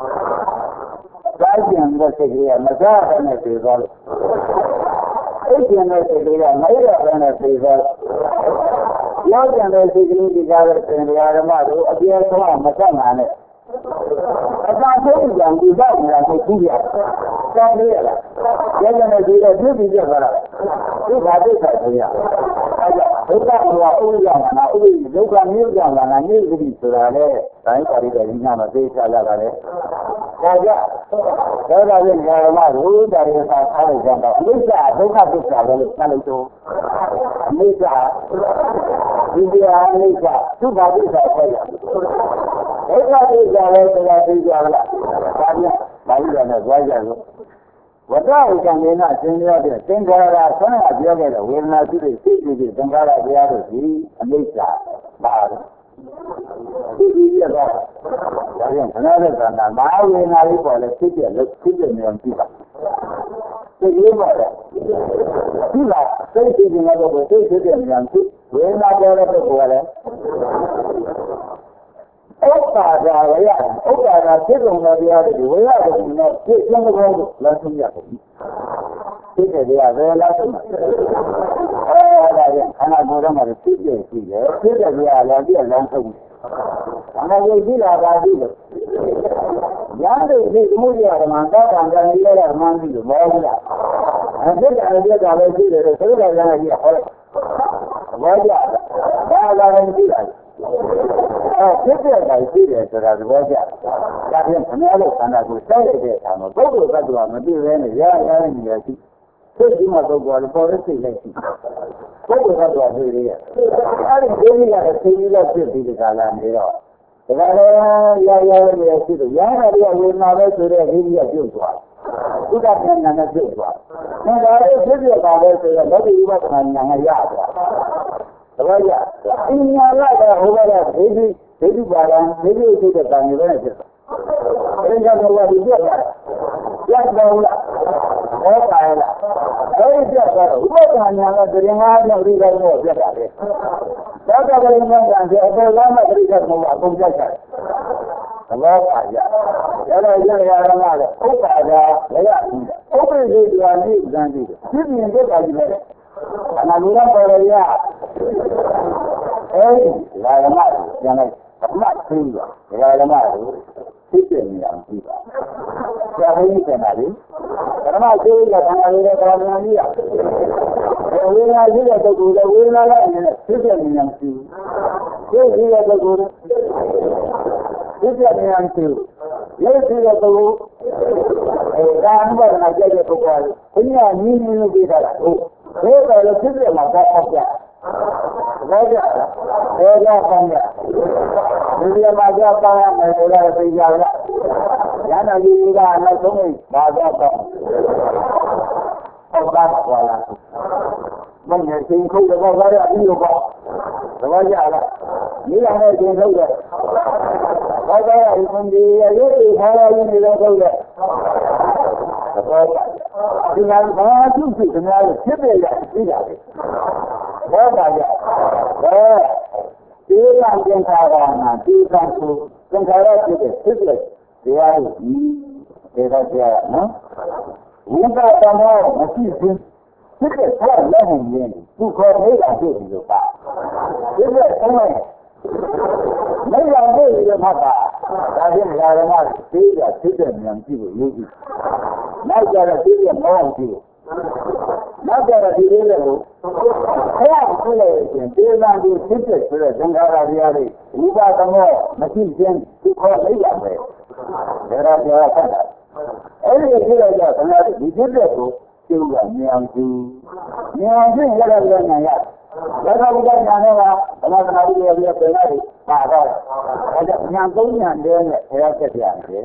စားကျင်တဲ့စိတ်ကလေးကမစားရတဲ့ပြေသွားလို့အဲ့ဒီနဲ့စိတ်ကလေးကမရတဲ့ပြေသွားရောက်ကြတဲ့စိတ်ကလေးဒီကားတဲ့သင်္ဃာဓမ္မတို့အပြည့်အစုံမဆက်နိုင်နဲ့အသာဆုံးကြံဒီရောက်နေတာကိုကြည့်ရတောင်းရလားကျန်တဲ့စိတ်ကပြည့်ပြည့်ကြပါလားဒီဘာဒိဋ္ဌိဆိုရအဲ့ဒါဒုက္ခကဥပ္ပယနာနာဥပ္ပယဒုက္ခမျိုးကြောင့်လာနာနေပြီဆိုတာလေတိုင်းပါရီတဲ့ဒီနာမှာသိချလာတာလေဒါကြဒါကြရင်ဓမ္မတို့တာရသာထားလိုက်ကြတော့အနိစ္စဒုက္ခသစ္စာပဲလို့ဆက်လို့တော့အနိစ္စဒီတရားအနိစ္စဒုက္ခသစ္စာပဲဒုက္ခသစ္စာလည်းတရားသိကြလားဒါပြန်ပါဠိတော်နဲ့ကြွားကြလို့ဝတ္တဝိကံနေနာသင်္ခါရတဲ့သင်္ခါရဆန်းကပြောခဲ့တဲ့ဝေဒနာရှိတဲ့စိတ်ကြည့်သင်္ခါရတရားတို့ဒီအနိစ္စပါတယ်ဒီဒီရတော့ဒါကြောင့်ခဏတဲ့ကံကမဟာဝေဒနာလေးပေါ်လဲစိတ်ပြလို့စိတ်ပြနေအောင်ကြည့်ပါစိတ်လေးပါလေဒီလားစိတ်ကြည့်နေတော့စိတ်ဖြစ်နေအောင်ကြည့်ဝေဒနာပေါ်တဲ့ပုဂ္ဂိုလ်ကလည်းဥပ္ပါဒဝရဥပ္ပါဒဖြစ်ကုန်တဲ့တရားတွေဝရတဲ့နဲ့ပြည့်စုံတဲ့ကောင်းကိုလမ်းဆုံးရတယ်ဒီတဲ့တရားပဲလမ်းဆုံးတယ်အဲဒါကခန္ဓာကိုယ်ထဲမှာဖြစ်ပြရှိတယ်ဖြစ်တဲ့တရားလည်းပြည့်လမ်းဆုံးတယ်ခန္ဓာကိုယ်ရှိလာတာဒီလိုရတဲ့ဒီမှုရဓမ္မသာတန်ကြရတဲ့မှန်းပြီးလို့မဟုတ်ဘူးလားအဖြစ်တယ်ပြည့်တာပဲရှိတယ်ဆိုတော့လည်းကြီးဟောတယ်ဘာကြဒါလာရင်ကြည့်လိုက်အဲဖြစ်တဲ့တိုင်ရှိတယ်ဆိုတာသဘောကျဒါဖြင့်ခဏလို့ခန္ဓာကိုယ်စိုက်ရတဲ့အခါမှာပုဂ္ဂိုလ်သတ္တဝါမသိဘဲနဲ့ရရရနေရရှိသိဒီမှာပုဂ္ဂိုလ်ကပေါ်ရစိတ်လိုက်ရှိပုဂ္ဂိုလ်သတ္တဝါတွေရအဲဒီဒိဋ္ဌိကလည်းသိပြီးတော့ဖြစ်ပြီးဒီကလာနေတော့ဒါကလည်းရရရနေရှိတယ်ရရရဝေဒနာပဲဆိုတဲ့ဒိဋ္ဌိကပြုတ်သွားဥဒ္ဒပညာနဲ့ပြုတ်သွားဒါကလည်းဖြစ်ပြပါပဲဆိုတော့လောကီဥပဒနာညာရသွားသဘောကျအင်းညာလာတဲ့ဟိုဘက်ကဒိဋ္ဌိဒိဋ္ဌိပါဒံဒိဋ္ဌိစိတ်တဲ့ကံတွေပဲဖြစ်သွား။အဲဒါကြောင့်ဘာလို့ပြတ်လဲ။ပြတ်တော့လား။ဟောပါလား။အဲဒီပြတ်တော့ဥပဒနာကတရင်ငါးပြောက်ပြီးတော့ပြတ်တာလေ။သောတာပတိမကံဆိုအပေါ်ကမှပြိဿကမောအကုန်ပြတ်ချတယ်။သဘောပါကြ။ဒါတော့ရရရမှာလေဥပ္ပါဒာလည်းရပြီ။ဥပ္ပိသေတရားနိဗ္ဗာန်ပြီ။ဒီပြင်ပြတ်တာကြီးလေ။အနာလူရပေါ်ရရအဲဒီလာရမကျန်လိုက်အမှတ်သိပါဒါရမတို့သိတဲ့နေရာကြည့်ပါဆရာဘုန်းကြီးကနာလေဓမ္မသိရတဲ့ခန္ဓာလေးတဲ့ကာမနာကြီးရဝေဒနာရှိတဲ့ပုဂ္ဂိုလ်ကဝေဒနာလည်းသိတဲ့နေရာကြည့်သိရှိတဲ့ပုဂ္ဂိုလ်သိတဲ့နေရာကြည့်ရုပ်ရှိတဲ့ပုဂ္ဂိုလ်အဲဒါအနုပါဒနာကြတဲ့ပုဂ္ဂိုလ်ကဘုရားနည်းနည်းလို့ပြတာလားဟုတ်ဘယ်တော့လဲသိတဲ့မှာတော့ပြဘောကြဘောကြပန်းကြဒီလိုမှာကြပန်းရမယ်ဆိုတော့သိကြလားရဟန္တာကြီးကနောက်ဆုံးဘာသာတော့ဟုတ်ပါပါလားမင်းရဲ့ရှင်ခုတ်တော့ဘာရအပြီးတော့သဘောကျလားမိလာနဲ့ရှင်ခုတ်တယ်ဘာသာရေးမင်းကြီးရဲ့ရုပ်တွေထားရင်းနေတော့ခုတ်တယ်သဘောကျဒီကဘာသူ့ဖြစ်များလို့ဖြစ်ပြရရှိတာလေဘောပါကြဘောဒီလံသင်္ခါရနာဒီကံကိုသင်္ခါရဖြစ်တဲ့ဖြစ်တဲ့တရားကြီးဒါကတရားနော်ဝိပဿနာမရှိဘူးဖြစ်တဲ့ဆက်လက်နေရင်သူခေါ်နေတာဖြစ်ပြီးတော့ပါဖြစ်တဲ့ဆုံးမไม่ยอมด้วยเลยမှာပါဒါဖြင့်ဓမ္မသိရဖြစ်တဲ့ဉာဏ်ကြည့်လို့ယုံကြည်နောက်ကြတော့သိရမောင်းကြည့်နောက်ကြတော့ဒီလေးလည်းကိုဆရာကပြောလိုက်ရင်ဒေသသူဖြစ်တဲ့ဆိုတဲ့သင်္ခါရတရားတွေဥပါဒမောမရှိခြင်းသူခေါ်လိုက်ရမယ်ဒါရပြောတာအဲ့ဒီကြည့်လိုက်တော့ခဏဒီဖြစ်တဲ့ကိုကျုပ်ကမြင်အောင်ကြည့်မြင်အောင်ကြည့်ရတဲ့ဉာဏ်ရဒါကဘုရားညာနဲ့ကသမထနာပြီးရပြီးပြန်လာတယ်ပါတော့ဒါကြောင့်ညာသုံးညာတည်းနဲ့ဆရာဆက်ပြရတယ်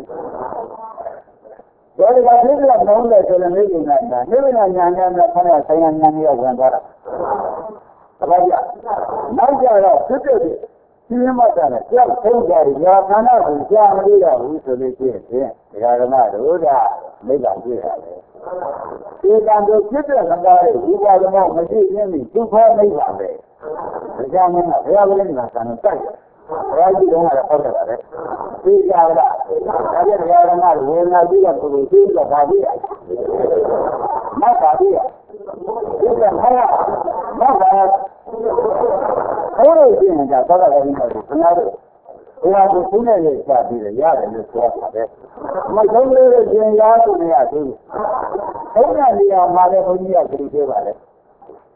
ဒါကလည်းဒီလိုလုံးတယ်ဆိုရင်နေနေတာနေနေတာညာနဲ့နဲ့ခဏဆိုင်ညာညာနဲ့ဝင်သွားတာဒါကြနောက်ကြတော့ဖြစ်တဲ့ဒီင်းမတာနဲ့ကြောက်ထုံးကြရညာခန္ဓာကိုကြားမလို့ရဘူးဆိုလို့ရှိရင်ဒကာဓမ္မတို့ကမိဘပြည့်ရတယ်ဒီကံတို့ဖြစ်တဲ့ခန္ဓာရဲ့ဒီပါဒမောမရှိခြင်းนี่သူခေါ်မိဘပဲဒါကြောင့်မင်းကဘုရားကလည်းဒီမှာဆံတိုက်တယ်ဘုရားကြီးကလည်းဟောတယ်ပါတယ်သိကြလားဒါကြတဲ့ဒကာဓမ္မဝေဒနာပြီးတော့ကိုယ်သိတော့ပါပြီနောက်ပါပြီဒီကခါရနောက်ပါဟိုလိုရှိရင်ဒါတော့လည်းဒီမှာခဏတော့ဘုရားကိုသူနဲ့ရေးချပြီးရတယ်လို့ပြောတာပဲမဆုံးလေးရဲ့ရှင်ရားကိုမရသေးဘူးဘုရားနေရာမှာလည်းဘုန်းကြီးကကြည့်ပေးပါလေ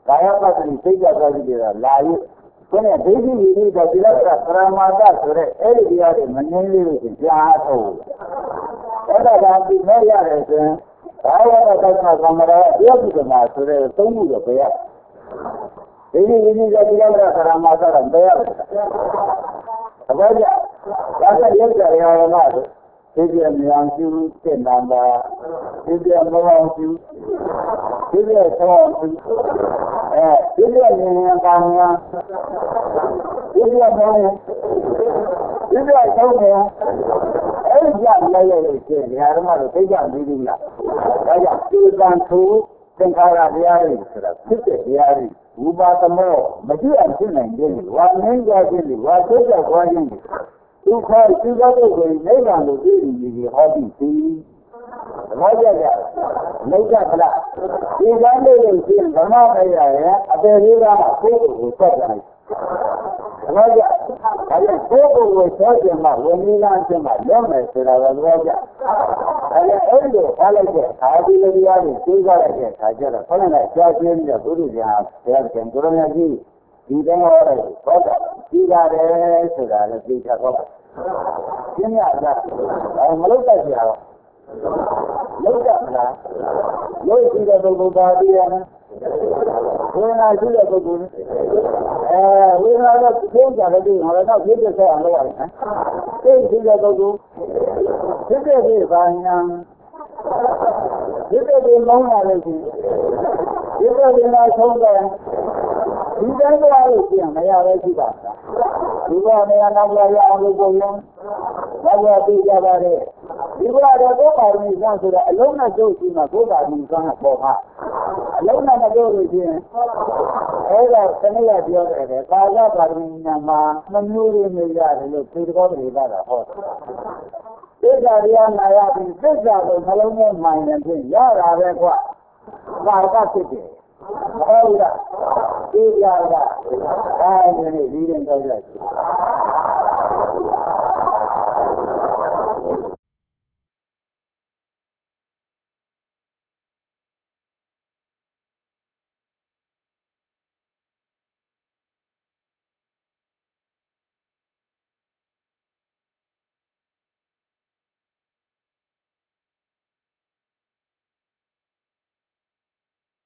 ကာယပတ်တိစိတ်ကြသွားကြည့်တာလာရကိုယ်နဲ့ဒိဋ္ဌိဝိရိဒသီလကပရမာဒဆိုတဲ့အဲ့ဒီတရားတွေမနှင်းလေးလို့ကြားထုတ်အဲ့ဒါကဒီမဲ့ရတယ်ဆိုရင်ဘာဝရတက္ကသံဃာတရားပြုတယ်မှာဆိုတဲ့သုံးခုတော့ဘယ်ရဒိဋ္ဌိဝိရိဒသီလကပရမာဒတော့ဘယ်ရသဘောကျဒါကရုပ်ကြရအောင်လားဒီပြမြောင်ကျူးတဲ့နံပါတ်ဒီပြမောင်ကျူးဒီပြဆောင်းကျူးအဲဒီပြနေနေပါများဒီပြမောင်ဒီပြဆောင်းနေအဲ့ဒီကြလည်းရဲ့ရှင်ဓမ္မတော့သိကြပြီးပြီလားဒါကြောင့်ဒီကံသူသင်္ခါရတရားတွေဆိုတာဖြစ်တဲ့တရားတွေဝိပါဒမောမရှိအောင်ဖြစ်နိုင်တယ်ဝါမင်းကြခြင်းဝါသိကြခွာခြင်းဒုက္ခသိသောပုဂ္ဂိုလ်နိဗ္ဗာန်ကိုသိနေပြီဟောပြီးပြီသဘောကျကြမိစ္ဆကလားဒီကံလေးကိုရှင်းဓမ္မမရရဲ့အပေလေးကကိုယ်ကိုဆက်တယ်သဘောကျဒါကြောင့်ကိုယ်ကိုဆက်ခြင်းမှာဝိနည်းလမ်းခြင်းမှာလွတ်မယ်ဆိုတာကသဘောကျအဲအဲ့လိုအားလိုက်တဲ့အာဒီလိုတရားတွေသိကြလိုက်တဲ့အခါကျတော့ခေါင်းနဲ့ကြားခြင်းတဲ့ဘုရားဘုရားရှင်ကိုရမကြီးဒီတိုင်းဟောတယ်ဟောတာပြီးရတယ်ဆိုတာလည်းသိချတော့ရှင်းရတာအဲမလုပ်တတ်ကြတော့လုပ်တတ်မလားလုပ်ကြည့်တဲ့ပုဂ္ဂိုလ်ပါပြီးရမယ်ဝိညာဉ်ရှိတဲ့ပုဂ္ဂိုလ်အဲဝိညာဉ်တော့သိကြတယ်ဒီဟောတော့ဖြစ်တဲ့ဆက်အောင်လုပ်ရတယ်သိရှိတဲ့ပုဂ္ဂိုလ်ဖြစ်တဲ့ဒီဘာညာဖြစ်တဲ့ဒီမောင်းလာလို့ရှိရင်ဒီလိုဒီမှာဆုံးတယ်ဒီတိုင်းတော့လို့ရှိရင်မရပဲရှိပါလားဒီဘောနေရာနောက်လာရအောင်လို့ကိုရင်ဘာလို့ပြကြပါလဲဒီဘောတော့ကိုယ်ပါမီစမ်းဆိုတော့အလုံးနဲ့ကျုပ်ရှိမှကိုယ်ပါမီစမ်းပေါ်မှာအလုံးနဲ့မကျုပ်လို့ရှိရင်အဲ့ဒါခဏရပြောတယ်ကာယပါရမီနာမှာမမျိုးရင်းနေရတယ်လို့ဒီတော်တွေကတော့ဟောသစ္စာတရားနာရပြီးသစ္စာကိုနှလုံးထဲမှန်ရင်ဖြင့်ရတာပဲကွာဘာကဖြစ်တယ်ဟုတ်လားဒီကြတာအဲဒီနေ့ဒီရင်တော့ရ